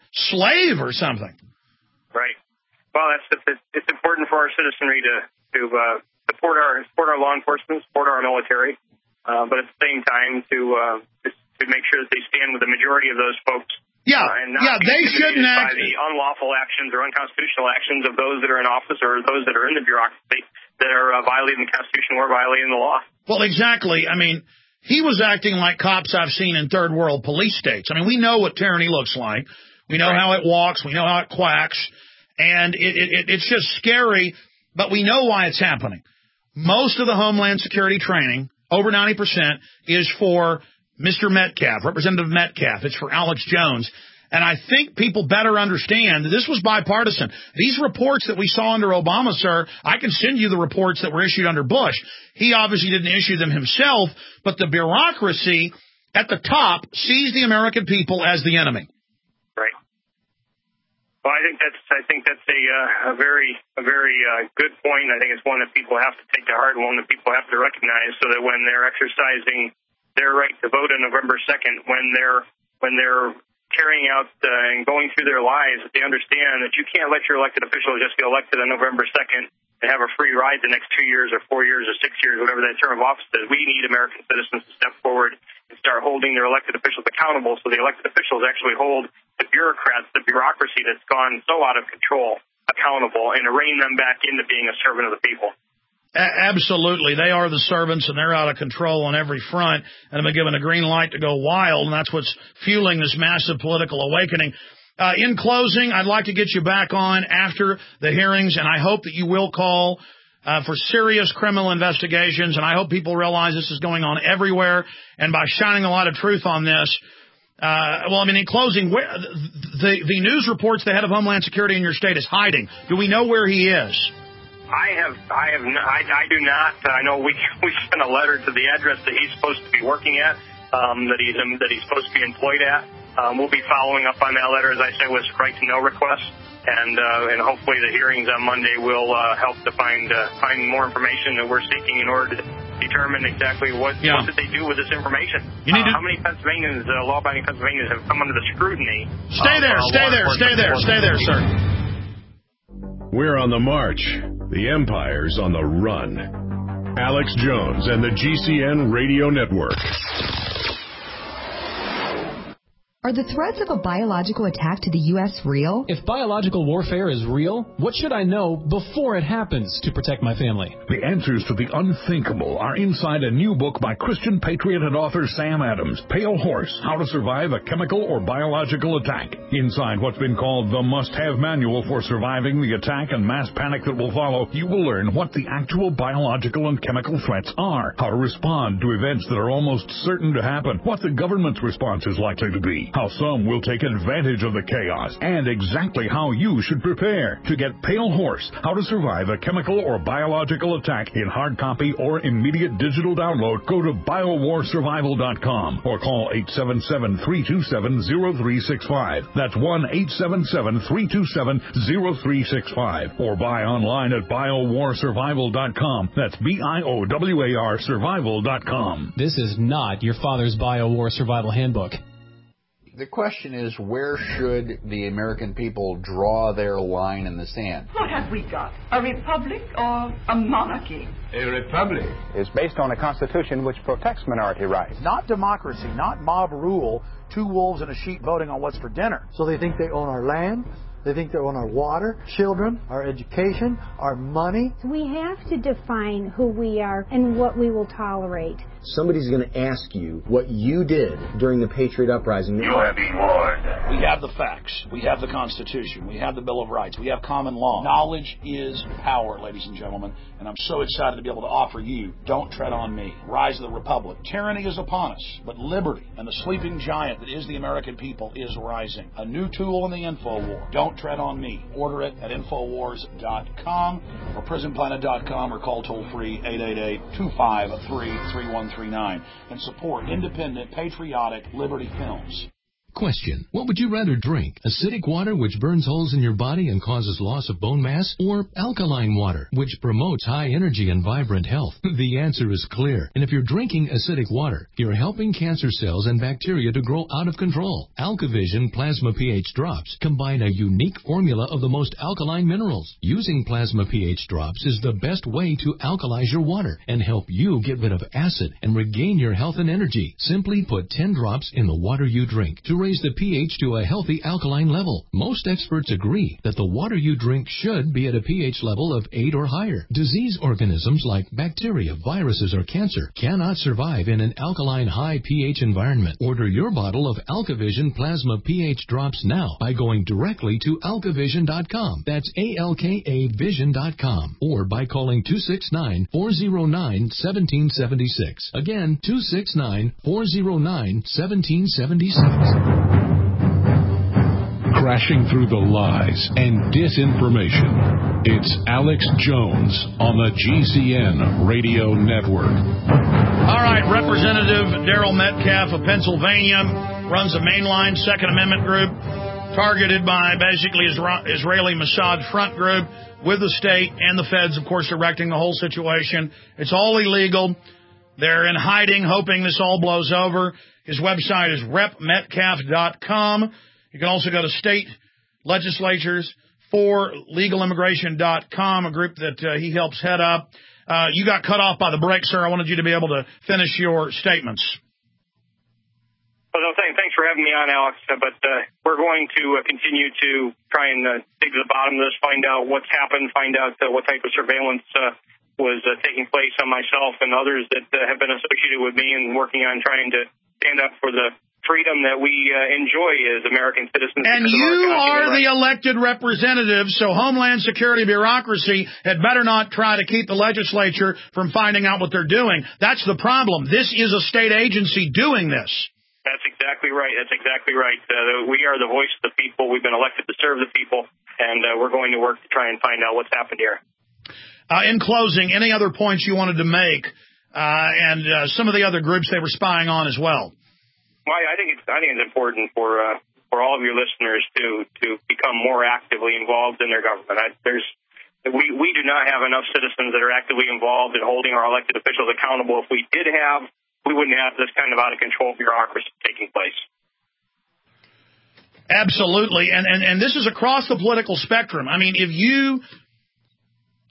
slave or something. Right. Well, that's it's important for our citizenry to to uh, support our support our law enforcement, support our military, uh, but at the same time to uh, to, to make sure that they stand with the majority of those folks. Yeah, uh, and not yeah, they shouldn't act. By the unlawful actions or unconstitutional actions of those that are in office or those that are in the bureaucracy that are uh, violating the Constitution or violating the law. Well, exactly. I mean, he was acting like cops I've seen in third world police states. I mean, we know what tyranny looks like. We know right. how it walks. We know how it quacks. And it, it, it's just scary, but we know why it's happening. Most of the Homeland Security training, over ninety percent, is for Mister Metcalf, Representative Metcalf. It's for Alex Jones. And I think people better understand that this was bipartisan. These reports that we saw under Obama, sir, I can send you the reports that were issued under Bush. He obviously didn't issue them himself, but the bureaucracy at the top sees the American people as the enemy. Right. Well, I think that's I think that's a uh, a very a very uh, good point. I think it's one that people have to take to heart, and one that people have to recognize, so that when they're exercising their right to vote on November second, when they're when they're carrying out uh, and going through their lives, that they understand that you can't let your elected officials just get elected on November second and have a free ride the next two years or four years or six years, whatever that term of office is. We need American citizens to step forward and start holding their elected officials accountable, so the elected officials actually hold the bureaucrats, the bureaucracy that's gone so out of control, accountable, and to rein them back into being a servant of the people. Absolutely. They are the servants, and they're out of control on every front, and have been given a green light to go wild, and that's what's fueling this massive political awakening. Uh, in closing, I'd like to get you back on after the hearings, and I hope that you will call uh, for serious criminal investigations, and I hope people realize this is going on everywhere, and by shining a lot of truth on this, uh, well, I mean, in closing, where, the, the news reports the head of Homeland Security in your state is hiding. Do we know where he is? I have, I have, not, I, I do not. I know we we sent a letter to the address that he's supposed to be working at, um, that he's that he's supposed to be employed at. Um, we'll be following up on that letter, as I said, with right to know requests, and uh, and hopefully the hearings on Monday will uh, help to find uh, find more information that we're seeking in order to determine exactly what yeah. what did they do with this information. You need uh, to... How many Pennsylvanians, uh, law-abiding Pennsylvanians, have come under the scrutiny? Stay there, stay there, stay there, stay there, sir. We're on the march. The empire's on the run. Alex Jones and the G C N Radio Network. Are the threats of a biological attack to the U S real? If biological warfare is real, what should I know before it happens to protect my family? The answers to the unthinkable are inside a new book by Christian patriot and author Sam Adams, Pale Horse, How to Survive a Chemical or Biological Attack. Inside what's been called the must-have manual for surviving the attack and mass panic that will follow, you will learn what the actual biological and chemical threats are, how to respond to events that are almost certain to happen, what the government's response is likely to be, how some will take advantage of the chaos, and exactly how you should prepare. To get Pale Horse, How to Survive a Chemical or Biological Attack in hard copy or immediate digital download, go to bio war survival dot com or call eight seven seven, three two seven, zero three six five. That's one eight seven seven, three two seven, zero three six five. Or buy online at bio war survival dot com. That's B I O W A R survival dot com. This is not your father's Bio War Survival Handbook. The question is, where should the American people draw their line in the sand? What have we got? A republic or a monarchy? A republic is based on a constitution which protects minority rights. Not democracy, not mob rule, two wolves and a sheep voting on what's for dinner. So they think they own our land, they think they own our water, children, our education, our money. We have to define who we are and what we will tolerate. Somebody's going to ask you what you did during the Patriot Uprising. You have been warned. We have the facts. We have the Constitution. We have the Bill of Rights. We have common law. Knowledge is power, ladies and gentlemen. And I'm so excited to be able to offer you Don't Tread on Me, Rise of the Republic. Tyranny is upon us, but liberty and the sleeping giant that is the American people is rising. A new tool in the info war. Don't Tread on Me. Order it at infowars dot com or prison planet dot com or call toll-free eight eight eight, two five three, three one three nine and support independent, patriotic Liberty Films. Question. What would you rather drink? Acidic water, which burns holes in your body and causes loss of bone mass? Or alkaline water, which promotes high energy and vibrant health? The answer is clear. And if you're drinking acidic water, you're helping cancer cells and bacteria to grow out of control. AlkaVision Plasma pH Drops combine a unique formula of the most alkaline minerals. Using Plasma pH Drops is the best way to alkalize your water and help you get rid of acid and regain your health and energy. Simply put ten drops in the water you drink to raise the pH to a healthy alkaline level. Most experts agree that the water you drink should be at a pH level of eight or higher. Disease organisms like bacteria, viruses, or cancer cannot survive in an alkaline high pH environment. Order your bottle of AlkaVision Plasma pH Drops now by going directly to alka vision dot com. That's A L K A vision dot com. Or by calling two six nine, four zero nine, one seven seven six. Again, two six nine, four zero nine, one seven seven six. Crashing through the lies and disinformation. It's Alex Jones on the G C N Radio Network. All right, Representative Daryl Metcalf of Pennsylvania runs a mainline Second Amendment group targeted by basically Israeli Mossad front group with the state and the feds, of course, directing the whole situation. It's all illegal. They're in hiding, hoping this all blows over. His website is rep metcalf dot com. You can also go to state legislatures for legal immigration dot com, a group that uh, he helps head up. Uh, you got cut off by the break, sir. I wanted you to be able to finish your statements. Well, no, thanks, thanks for having me on, Alex. Uh, but uh, we're going to uh, continue to try and uh, dig to the bottom of this, find out what's happened, find out uh, what type of surveillance uh, was uh, taking place on myself and others that uh, have been associated with me and working on trying to stand up for the freedom that we uh, enjoy as American citizens. And you are the elected representative, so Homeland Security bureaucracy had better not try to keep the legislature from finding out what they're doing. That's the problem. This is a state agency doing this. That's exactly right. That's exactly right. Uh, we are the voice of the people. We've been elected to serve the people, and uh, we're going to work to try and find out what's happened here. Uh, in closing, any other points you wanted to make, uh, and uh, some of the other groups they were spying on as well? Well, I think it's I think it's important for uh, for all of your listeners to to become more actively involved in their government. I, there's we we do not have enough citizens that are actively involved in holding our elected officials accountable. If we did have, we wouldn't have this kind of out of control bureaucracy taking place. Absolutely, and and and this is across the political spectrum. I mean, if you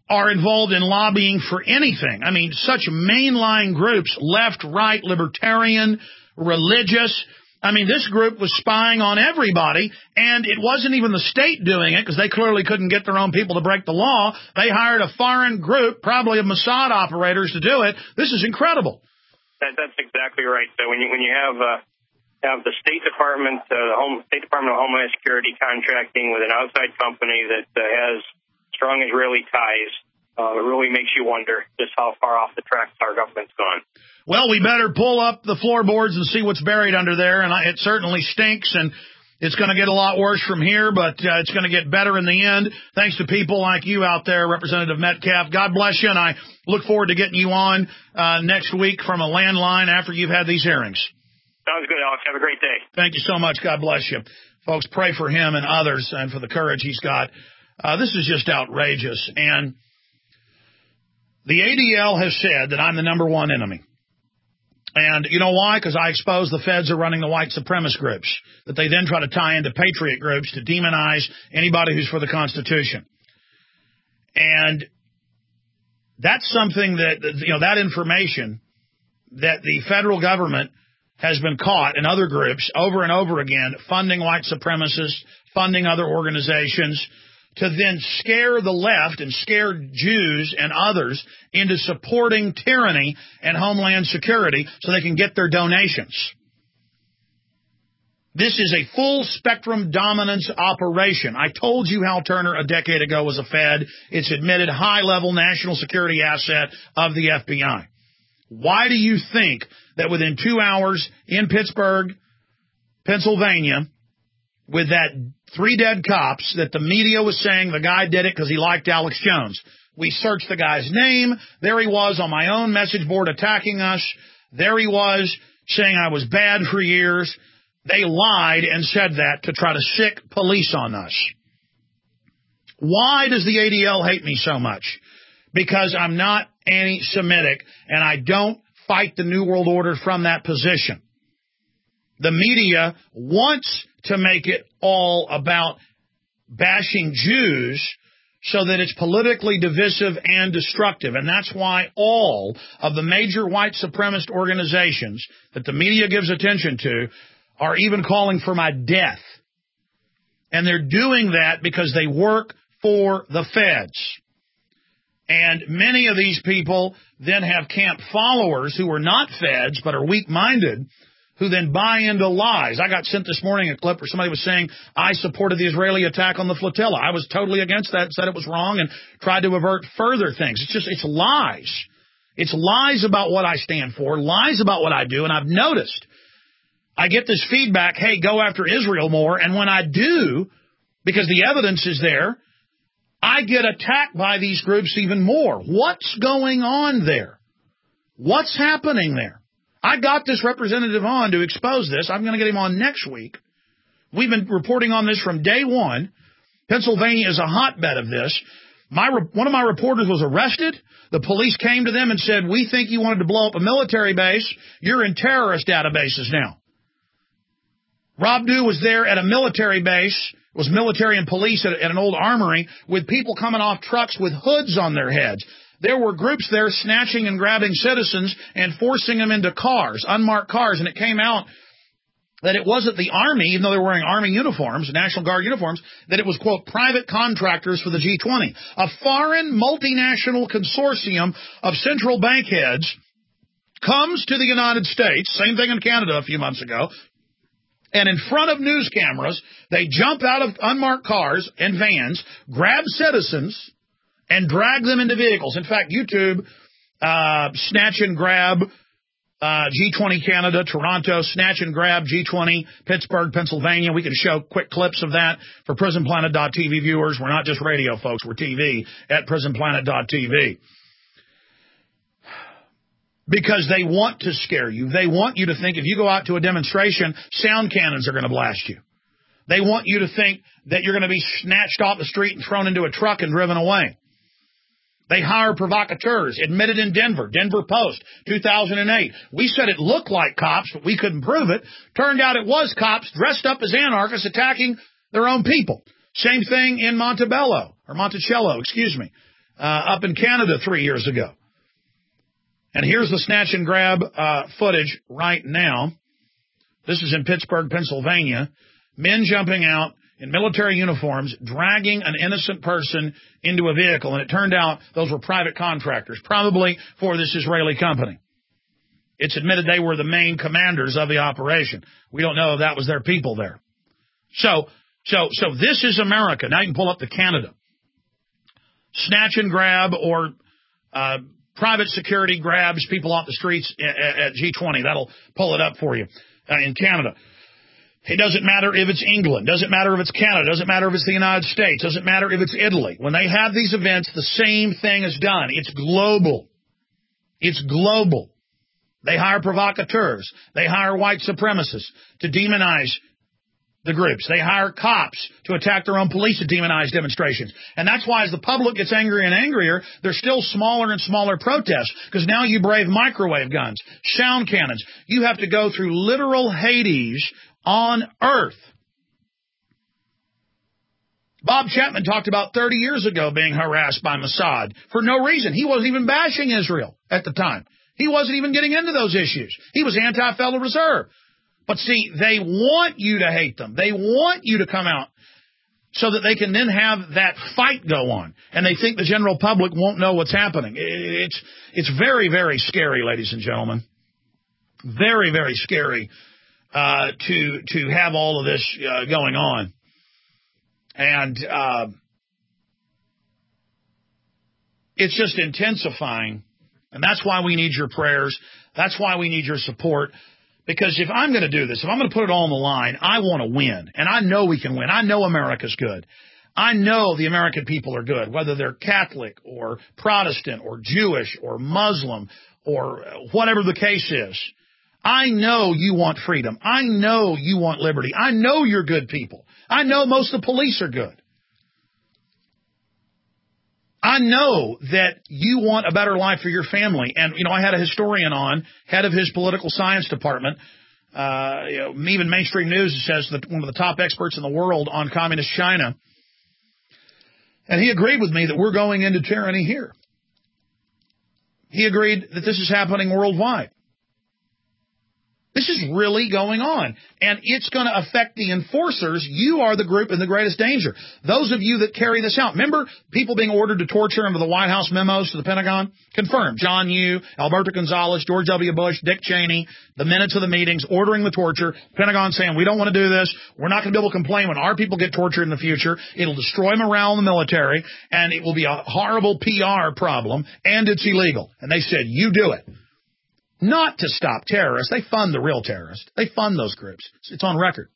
are involved in lobbying for anything. I mean, such mainline groups, left, right, libertarian, religious. I mean, this group was spying on everybody, and it wasn't even the state doing it because they clearly couldn't get their own people to break the law. They hired a foreign group, probably of Mossad operators, to do it. This is incredible. That, that's exactly right. So when you when you have uh, have the State Department, uh, the Home State Department of Homeland Security contracting with an outside company that uh, has strong Israeli ties, uh, it really makes you wonder just how far off the tracks our government's gone. Well, we better pull up the floorboards and see what's buried under there, and I, it certainly stinks, and it's going to get a lot worse from here, but uh, it's going to get better in the end, thanks to people like you out there, Representative Metcalf. God bless you, and I look forward to getting you on uh, next week from a landline after you've had these hearings. Sounds good, Alex. Have a great day. Thank you so much. God bless you. Folks, pray for him and others and for the courage he's got. Uh, this is just outrageous, and the A D L has said that I'm the number one enemy. And you know why? Because I expose the feds are running the white supremacist groups that they then try to tie into patriot groups to demonize anybody who's for the Constitution. And that's something that, you know, that information that the federal government has been caught in other groups over and over again, funding white supremacists, funding other organizations, to then scare the left and scare Jews and others into supporting tyranny and homeland security so they can get their donations. This is a full-spectrum dominance operation. I told you Hal Turner a decade ago was a Fed. It's admitted high-level national security asset of the F B I. Why do you think that within two hours in Pittsburgh, Pennsylvania, with that three dead cops, that the media was saying the guy did it because he liked Alex Jones? We searched the guy's name. There he was on my own message board attacking us. There he was saying I was bad for years. They lied and said that to try to sick police on us. Why does the A D L hate me so much? Because I'm not anti-Semitic, and I don't fight the New World Order from that position. The media wants to make it all about bashing Jews so that it's politically divisive and destructive. And that's why all of the major white supremacist organizations that the media gives attention to are even calling for my death. And they're doing that because they work for the feds. And many of these people then have camp followers who are not feds but are weak-minded, who then buy into lies. I got sent this morning a clip where somebody was saying I supported the Israeli attack on the flotilla. I was totally against that, said it was wrong, and tried to avert further things. It's just, it's lies. It's lies about what I stand for, lies about what I do, and I've noticed I get this feedback, hey, go after Israel more, and when I do, because the evidence is there, I get attacked by these groups even more. What's going on there? What's happening there? I got this representative on to expose this. I'm going to get him on next week. We've been reporting on this from day one. Pennsylvania is a hotbed of this. My one of my reporters was arrested. The police came to them and said, we think you wanted to blow up a military base. You're in terrorist databases now. Rob Dew was there at a military base, was military and police at, at an old armory, with people coming off trucks with hoods on their heads. There were groups there snatching and grabbing citizens and forcing them into cars, unmarked cars, and it came out that it wasn't the Army, even though they were wearing Army uniforms, National Guard uniforms, that it was, quote, private contractors for the G twenty. A foreign multinational consortium of central bank heads comes to the United States, same thing in Canada a few months ago, and in front of news cameras, they jump out of unmarked cars and vans, grab citizens, and drag them into vehicles. In fact, YouTube, uh, snatch and grab uh, G twenty Canada, Toronto, snatch and grab G twenty Pittsburgh, Pennsylvania. We can show quick clips of that for prison planet dot t v viewers. We're not just radio, folks. We're T V at prison planet dot t v. Because they want to scare you. They want you to think if you go out to a demonstration, sound cannons are going to blast you. They want you to think that you're going to be snatched off the street and thrown into a truck and driven away. They hire provocateurs, admitted in Denver, Denver Post, two thousand eight. We said it looked like cops, but we couldn't prove it. Turned out it was cops dressed up as anarchists attacking their own people. Same thing in Montebello, or Monticello, excuse me. uh, up in Canada three years ago. And here's the snatch and grab uh, footage right now. This is in Pittsburgh, Pennsylvania. Men jumping out in military uniforms, dragging an innocent person into a vehicle. And it turned out those were private contractors, probably for this Israeli company. It's admitted they were the main commanders of the operation. We don't know if that was their people there. So, so, so this is America. Now you can pull up to Canada. Snatch and grab or uh, private security grabs people off the streets at, at G twenty. That'll pull it up for you uh, in Canada. It doesn't matter if it's England. Doesn't matter if it's Canada. Doesn't matter if it's the United States. Doesn't matter if it's Italy. When they have these events, the same thing is done. It's global. It's global. They hire provocateurs. They hire white supremacists to demonize the groups. They hire cops to attack their own police to demonize demonstrations. And that's why as the public gets angrier and angrier, there's still smaller and smaller protests, because now you brave microwave guns, sound cannons. You have to go through literal Hades on earth. Bob Chapman talked about thirty years ago being harassed by Mossad for no reason. He wasn't even bashing Israel at the time. He wasn't even getting into those issues. He was anti-Federal Reserve. But see, they want you to hate them. They want you to come out so that they can then have that fight go on. And they think the general public won't know what's happening. It's, it's very, very scary, ladies and gentlemen. Very, very scary uh, to, to have all of this uh, going on. And uh, it's just intensifying. And that's why we need your prayers. That's why we need your support. Because if I'm going to do this, if I'm going to put it all on the line, I want to win. And I know we can win. I know America's good. I know the American people are good, whether they're Catholic or Protestant or Jewish or Muslim or whatever the case is. I know you want freedom. I know you want liberty. I know you're good people. I know most of the police are good. I know that you want a better life for your family. And, you know, I had a historian on, head of his political science department. Uh, you know, even mainstream news says that one of the top experts in the world on communist China. And he agreed with me that we're going into tyranny here. He agreed that this is happening worldwide. This is really going on, and it's going to affect the enforcers. You are the group in the greatest danger. Those of you that carry this out. Remember people being ordered to torture under the White House memos to the Pentagon? Confirmed. John Yoo, Alberto Gonzales, George W. Bush, Dick Cheney, the minutes of the meetings ordering the torture. Pentagon saying, we don't want to do this. We're not going to be able to complain when our people get tortured in the future. It'll destroy morale in the military, and it will be a horrible P R problem, and it's illegal. And they said, you do it. Not to stop terrorists. They fund the real terrorists. They fund those groups. It's on record.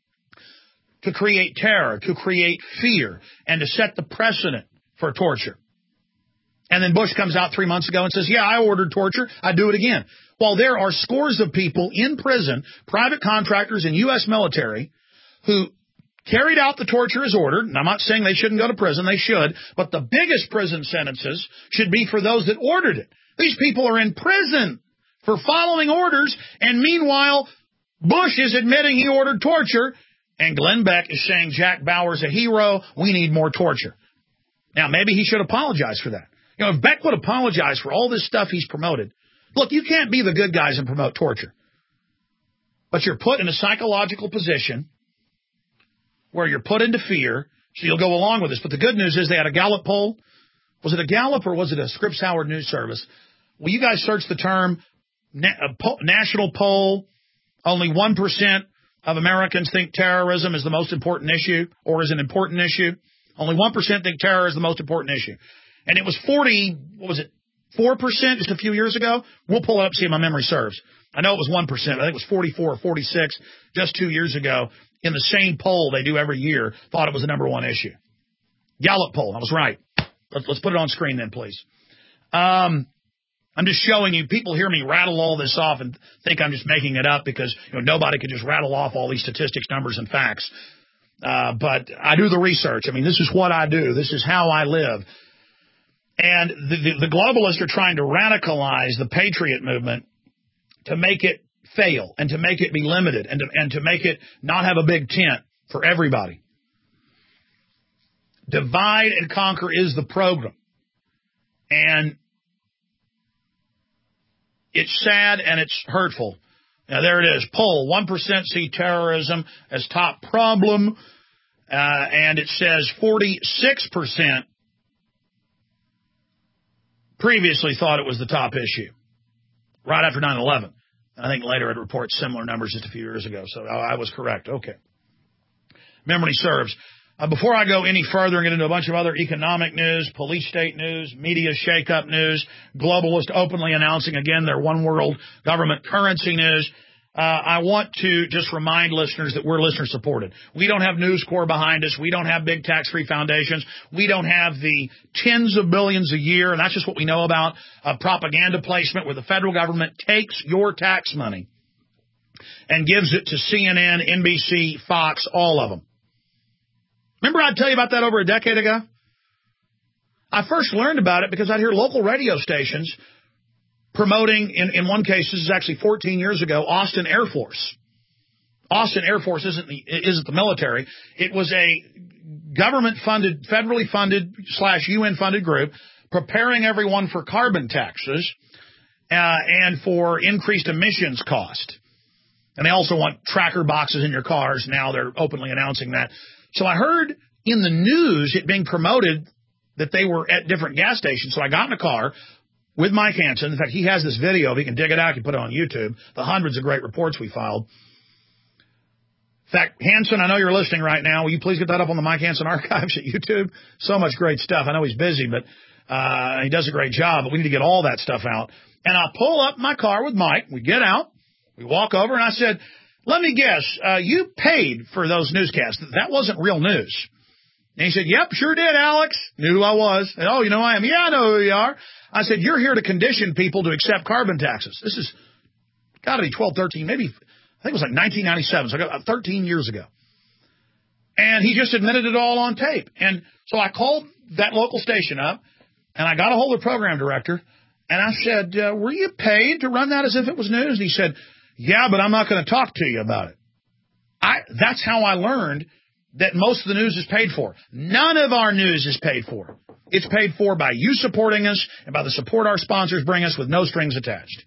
To create terror, to create fear, and to set the precedent for torture. And then Bush comes out three months ago and says, yeah, I ordered torture. I do it again. While there are scores of people in prison, private contractors and U S military, who carried out the torture as ordered. And I'm not saying they shouldn't go to prison. They should. But the biggest prison sentences should be for those that ordered it. These people are in prison for following orders, and meanwhile, Bush is admitting he ordered torture, and Glenn Beck is saying Jack Bauer's a hero, we need more torture. Now, maybe he should apologize for that. You know, if Beck would apologize for all this stuff he's promoted, look, you can't be the good guys and promote torture. But you're put in a psychological position where you're put into fear, so you'll go along with this. But the good news is they had a Gallup poll. Was it a Gallup or was it a Scripps Howard News Service? Well, you guys search the term Na- po- national poll, only one percent of Americans think terrorism is the most important issue or is an important issue. Only one percent think terror is the most important issue. And it was forty, what was it, four percent just a few years ago? We'll pull it up, see if my memory serves. I know it was one percent. I think it was forty-four or forty-six just two years ago in the same poll they do every year, thought it was the number one issue. Gallup poll, I was right. Let's, let's put it on screen then, please. Um... I'm just showing you, people hear me rattle all this off and think I'm just making it up because, you know, nobody could just rattle off all these statistics, numbers, and facts. Uh, but I do the research. I mean, this is what I do. This is how I live. And the, the, the globalists are trying to radicalize the patriot movement to make it fail and to make it be limited and to, and to make it not have a big tent for everybody. Divide and conquer is the program. And it's sad and it's hurtful. Now, there it is. Poll, one percent see terrorism as top problem, uh, and it says forty-six percent previously thought it was the top issue, right after nine eleven. I think later it reports similar numbers just a few years ago, so I was correct. Okay. Memory serves. Uh, before I go any further and get into a bunch of other economic news, police state news, media shakeup news, globalists openly announcing again their one world government currency news, uh, I want to just remind listeners that we're listener supported. We don't have News Corps behind us. We don't have big tax-free foundations. We don't have the tens of billions a year, and that's just what we know about, uh, propaganda placement where the federal government takes your tax money and gives it to C N N, N B C, Fox, all of them. Remember I'd tell you about that over a decade ago? I first learned about it because I'd hear local radio stations promoting, in, in one case, this is actually fourteen years ago, Austin Air Force. Austin Air Force isn't the, isn't the military. It was a government-funded, federally funded slash U N-funded group preparing everyone for carbon taxes uh, and for increased emissions cost. And they also want tracker boxes in your cars. Now they're openly announcing that. So I heard in the news it being promoted that they were at different gas stations. So I got in a car with Mike Hansen. In fact, he has this video. If you can dig it out, you can put it on YouTube. The hundreds of great reports we filed. In fact, Hansen, I know you're listening right now. Will you please get that up on the Mike Hansen archives at YouTube? So much great stuff. I know he's busy, but uh, he does a great job. But we need to get all that stuff out. And I pull up my car with Mike. We get out. We walk over, and I said, let me guess, uh, you paid for those newscasts. That wasn't real news. And he said, yep, sure did, Alex. Knew who I was. And, oh, you know I am. Yeah, I know who you are. I said, you're here to condition people to accept carbon taxes. This is got to be twelve, thirteen, maybe, I think it was like nineteen ninety-seven, so I got thirteen years ago. And he just admitted it all on tape. And so I called that local station up, and I got a hold of the program director, and I said, uh, were you paid to run that as if it was news? And he said, yeah, but I'm not going to talk to you about it. I, that's how I learned that most of the news is paid for. None of our news is paid for. It's paid for by you supporting us and by the support our sponsors bring us with no strings attached.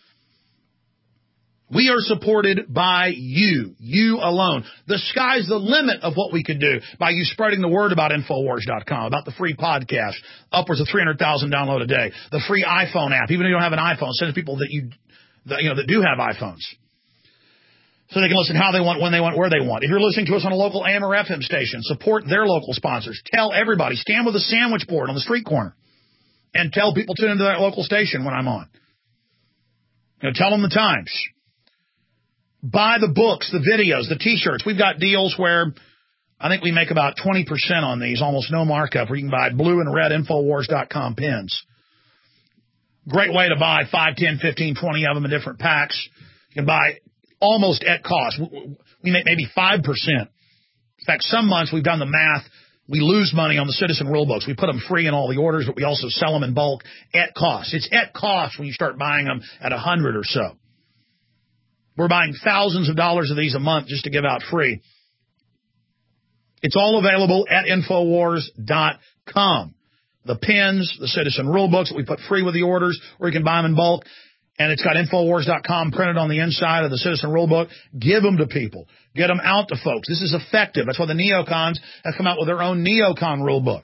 We are supported by you, you alone. The sky's the limit of what we could do by you spreading the word about Infowars dot com, about the free podcast, upwards of three hundred thousand download a day, the free iPhone app. Even if you don't have an iPhone, send it to people that you, that, you know, that do have iPhones, so they can listen how they want, when they want, where they want. If you're listening to us on a local A M or F M station, support their local sponsors. Tell everybody, stand with a sandwich board on the street corner and tell people tune into that local station when I'm on. You know, tell them the times. Buy the books, the videos, the T-shirts. We've got deals where I think we make about twenty percent on these, almost no markup, where you can buy blue and red Infowars dot com pins. Great way to buy five, ten, fifteen, twenty of them in different packs. You can buy almost at cost. We make maybe five percent. In fact, some months we've done the math. We lose money on the Citizen Rule books. We put them free in all the orders, but we also sell them in bulk at cost. It's at cost when you start buying them at a hundred or so. We're buying thousands of dollars of these a month just to give out free. It's all available at Infowars dot com. The pins, the Citizen Rule books that we put free with the orders, or you can buy them in bulk. And it's got Infowars dot com printed on the inside of the Citizen Rule book. Give them to people. Get them out to folks. This is effective. That's why the neocons have come out with their own neocon rule book.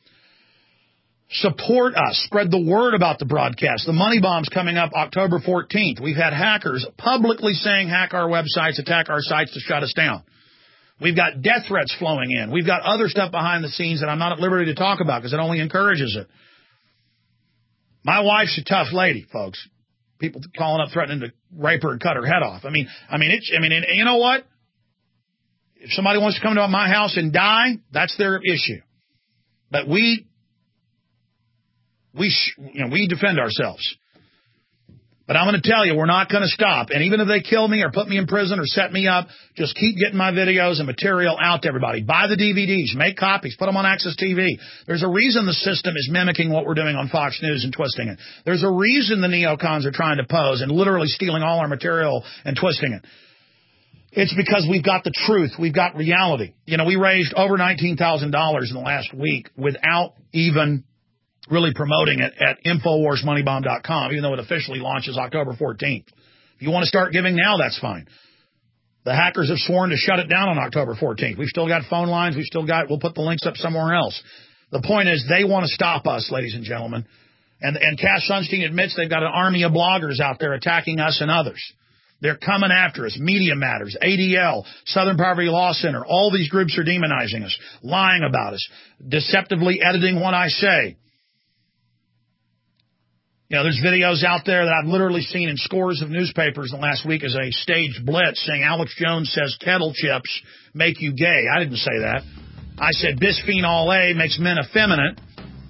Support us. Spread the word about the broadcast. The Money Bomb's coming up October fourteenth. We've had hackers publicly saying hack our websites, attack our sites to shut us down. We've got death threats flowing in. We've got other stuff behind the scenes that I'm not at liberty to talk about because it only encourages it. My wife's a tough lady, folks. People calling up threatening to rape her and cut her head off. I mean, I mean, it's, I mean, and you know what? If somebody wants to come to my house and die, that's their issue. But we, we, you know, we defend ourselves. But I'm going to tell you, we're not going to stop. And even if they kill me or put me in prison or set me up, just keep getting my videos and material out to everybody. Buy the D V Ds, make copies, put them on Access T V. There's a reason the system is mimicking what we're doing on Fox News and twisting it. There's a reason the neocons are trying to pose and literally stealing all our material and twisting it. It's because we've got the truth. We've got reality. You know, we raised over nineteen thousand dollars in the last week without even really promoting it at Infowars Money Bomb dot com, even though it officially launches October fourteenth. If you want to start giving now, that's fine. The hackers have sworn to shut it down on October fourteenth. We've still got phone lines. We've still got, we'll put the links up somewhere else. The point is they want to stop us, ladies and gentlemen. And, and Cass Sunstein admits they've got an army of bloggers out there attacking us and others. They're coming after us. Media Matters, A D L, Southern Poverty Law Center. All these groups are demonizing us, lying about us, deceptively editing what I say. You know, there's videos out there that I've literally seen in scores of newspapers in the last week as a staged blitz saying Alex Jones says kettle chips make you gay. I didn't say that. I said bisphenol A makes men effeminate.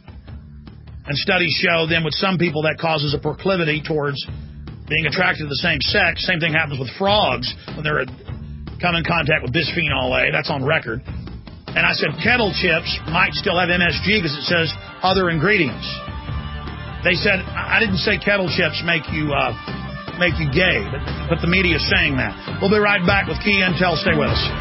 And studies show then with some people that causes a proclivity towards being attracted to the same sex. Same thing happens with frogs when they're come in contact with bisphenol A. That's on record. And I said kettle chips might still have M S G because it says other ingredients. They said, I didn't say kettle chips make you uh, make you gay, but, but the media is saying that. We'll be right back with key intel. Stay with us.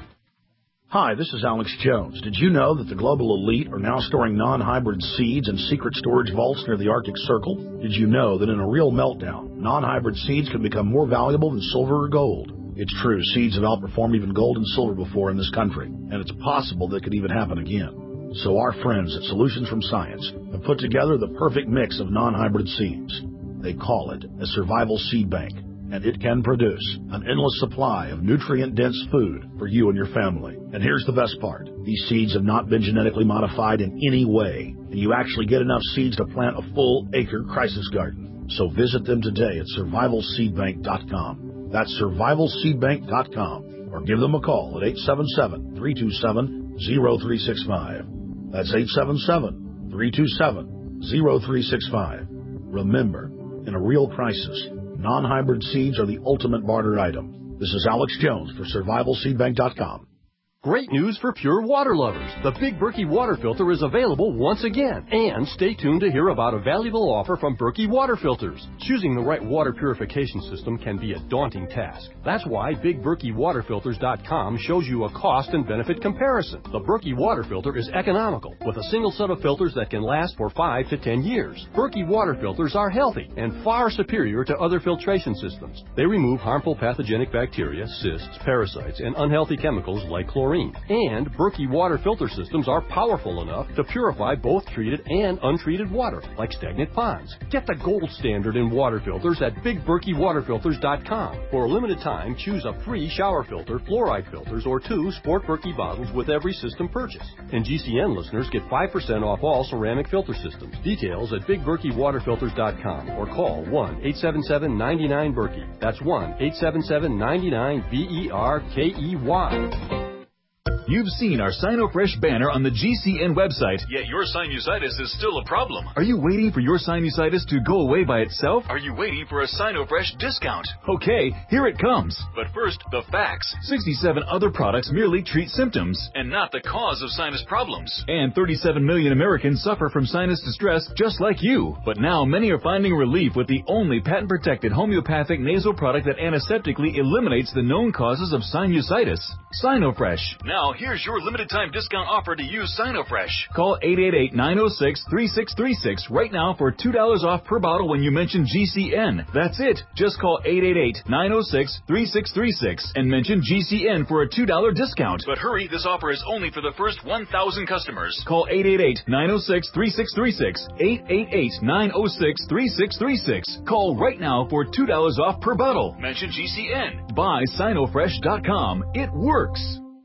Hi, this is Alex Jones. Did you know that the global elite are now storing non-hybrid seeds in secret storage vaults near the Arctic Circle? Did you know that in a real meltdown, non-hybrid seeds can become more valuable than silver or gold? It's true, seeds have outperformed even gold and silver before in this country, and it's possible that could even happen again. So our friends at Solutions from Science have put together the perfect mix of non-hybrid seeds. They call it a survival seed bank, and it can produce an endless supply of nutrient-dense food for you and your family. And here's the best part. These seeds have not been genetically modified in any way, and you actually get enough seeds to plant a full acre crisis garden. So visit them today at survival seed bank dot com. That's survival seed bank dot com, or give them a call at eight seven seven, three two seven, zero three six five. That's eight seven seven, three two seven, zero three six five. Remember, in a real crisis, non-hybrid seeds are the ultimate barter item. This is Alex Jones for survival seed bank dot com. Great news for pure water lovers. The Big Berkey water filter is available once again. And stay tuned to hear about a valuable offer from Berkey Water Filters. Choosing the right water purification system can be a daunting task. That's why Big Berkey Water Filters dot com shows you a cost and benefit comparison. The Berkey water filter is economical, with a single set of filters that can last for five to ten years. Berkey water filters are healthy and far superior to other filtration systems. They remove harmful pathogenic bacteria, cysts, parasites, and unhealthy chemicals like chlorine. And Berkey water filter systems are powerful enough to purify both treated and untreated water, like stagnant ponds. Get the gold standard in water filters at Big Berkey Water Filters dot com. For a limited time, choose a free shower filter, fluoride filters, or two Sport Berkey bottles with every system purchase. And G C N listeners get five percent off all ceramic filter systems. Details at Big Berkey Water Filters dot com or call one eight seven seven, nine nine, Berkey. That's one eight seven seven, nine nine, B E R K E Y. You've seen our SinoFresh banner on the G C N website, yet your sinusitis is still a problem. Are you waiting for your sinusitis to go away by itself? Are you waiting for a SinoFresh discount? Okay, here it comes. But first, the facts. sixty-seven other products merely treat symptoms and not the cause of sinus problems. And thirty-seven million Americans suffer from sinus distress just like you. But now many are finding relief with the only patent-protected homeopathic nasal product that antiseptically eliminates the known causes of sinusitis. SinoFresh. Now, here's your limited time discount offer to use SinoFresh. Call eight eight eight, nine oh six, three six three six right now for two dollars off per bottle when you mention G C N. That's it. Just call eight eight eight, nine oh six, three six three six and mention G C N for a two dollars discount. But hurry, this offer is only for the first one thousand customers. Call eight eight eight, nine oh six, three six three six, eight eight eight, nine oh six, three six three six. Call right now for two dollars off per bottle. Mention G C N. Buy Sinofresh dot com. It works.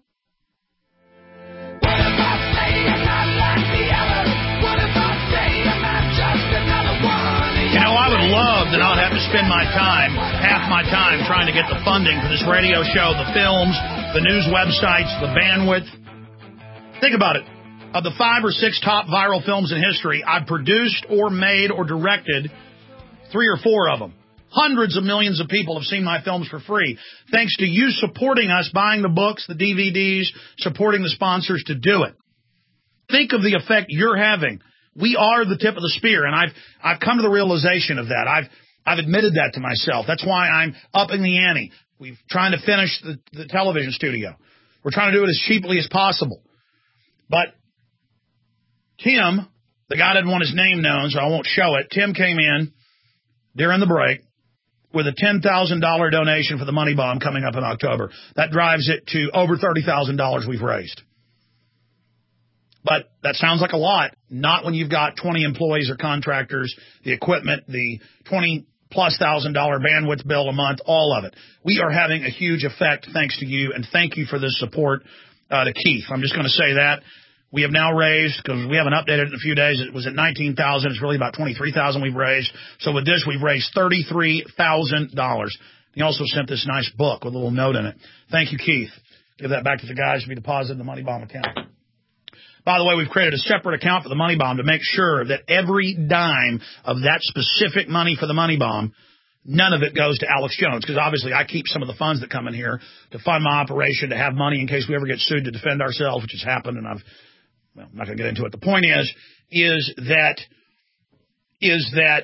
You know, I would love to not have to spend my time, half my time, trying to get the funding for this radio show, the films, the news websites, the bandwidth. Think about it. Of the five or six top viral films in history, I've produced or made or directed three or four of them. Hundreds of millions of people have seen my films for free, thanks to you supporting us, buying the books, the D V Ds, supporting the sponsors to do it. Think of the effect you're having. We are the tip of the spear, and I've I've come to the realization of that. I've I've admitted that to myself. That's why I'm upping the ante. We're trying to finish the, the television studio. We're trying to do it as cheaply as possible. But Tim The guy didn't want his name known, so I won't show it. Tim came in during the break with a ten thousand dollars donation for the money bomb coming up in October. That drives it to over thirty thousand dollars we've raised. But that sounds like a lot, not when you've got twenty employees or contractors, the equipment, the twenty plus thousand dollar bandwidth bill a month, all of it. We are having a huge effect thanks to you, and thank you for this support uh, to Keith. I'm just going to say that. We have now raised, because we haven't updated it in a few days, it was at nineteen thousand. It's really about twenty-three thousand we've raised. So with this, we've raised thirty-three thousand dollars. He also sent this nice book with a little note in it. Thank you, Keith. Give that back to the guys to be deposited in the Money Bomb account. By the way, we've created a separate account for the Money Bomb to make sure that every dime of that specific money for the Money Bomb, none of it goes to Alex Jones, because obviously I keep some of the funds that come in here to fund my operation, to have money in case we ever get sued to defend ourselves, which has happened, and I've, well, I'm not going to get into it. The point is, is that, is that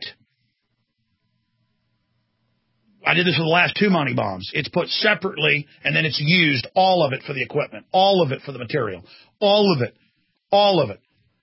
I did this for the last two Money Bombs. It's put separately, and then it's used, all of it for the equipment, all of it for the material, all of it. All of it.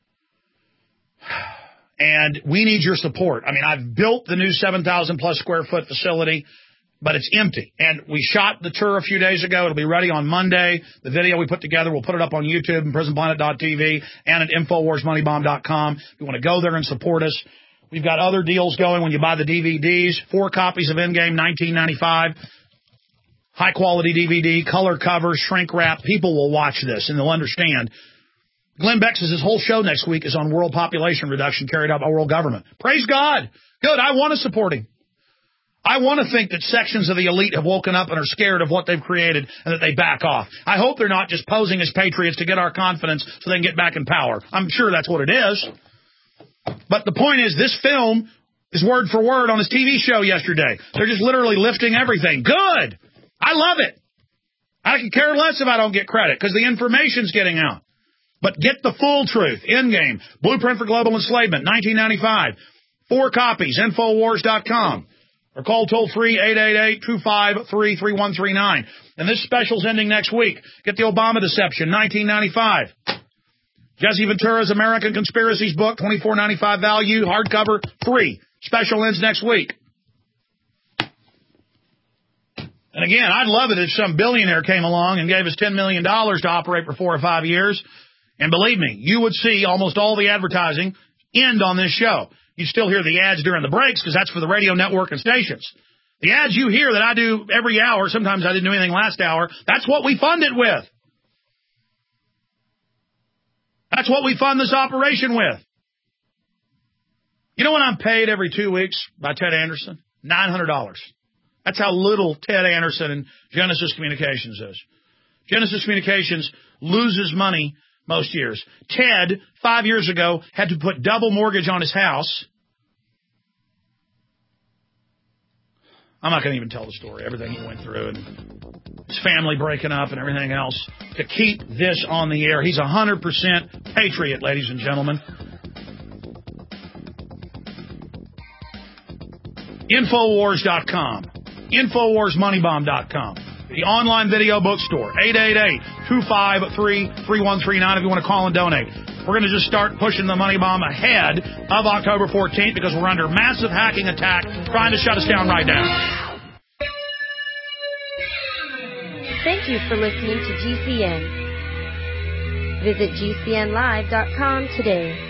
And we need your support. I mean, I've built the new seven thousand plus square foot facility, but it's empty. And we shot the tour a few days ago. It'll be ready on Monday. The video we put together, we'll put it up on YouTube and prison planet dot t v and at infowars money bomb dot com. If you want to go there and support us. We've got other deals going when you buy the D V Ds. Four copies of Endgame, nineteen ninety-five. High quality D V D, color cover, shrink wrap. People will watch this and they'll understand. Glenn Beck says his whole show next week is on world population reduction carried out by world government. Praise God. Good. I want to support him. I want to think that sections of the elite have woken up and are scared of what they've created and that they back off. I hope they're not just posing as patriots to get our confidence so they can get back in power. I'm sure that's what it is. But the point is, this film is word for word on his T V show yesterday. They're just literally lifting everything. Good. I love it. I can care less if I don't get credit because the information's getting out. But get the full truth. Endgame. Blueprint for Global Enslavement, nineteen ninety-five. Four copies. Infowars dot com. Or call toll-free eight eight eight, two five three, three one three nine. And this special's ending next week. Get the Obama Deception, nineteen ninety-five. Jesse Ventura's American Conspiracies book, twenty-four ninety-five value. Hardcover, free. Special ends next week. And again, I'd love it if some billionaire came along and gave us ten million dollars to operate for four or five years. And believe me, you would see almost all the advertising end on this show. You still hear the ads during the breaks because that's for the radio network and stations. The ads you hear that I do every hour, sometimes I didn't do anything last hour, that's what we fund it with. That's what we fund this operation with. You know what I'm paid every two weeks by Ted Anderson? nine hundred dollars. That's how little Ted Anderson and Genesis Communications is. Genesis Communications loses money most years. Ted, five years ago, had to put double mortgage on his house. I'm not going to even tell the story, everything he went through, and his family breaking up and everything else, to keep this on the air. He's a one hundred percent patriot, ladies and gentlemen. Infowars dot com. Infowars money bomb dot com. The online video bookstore, eight eight eight, two five three, three one three nine if you want to call and donate. We're going to just start pushing the money bomb ahead of October fourteenth because we're under massive hacking attack trying to shut us down right now. Thank you for listening to G C N. Visit G C N live dot com today.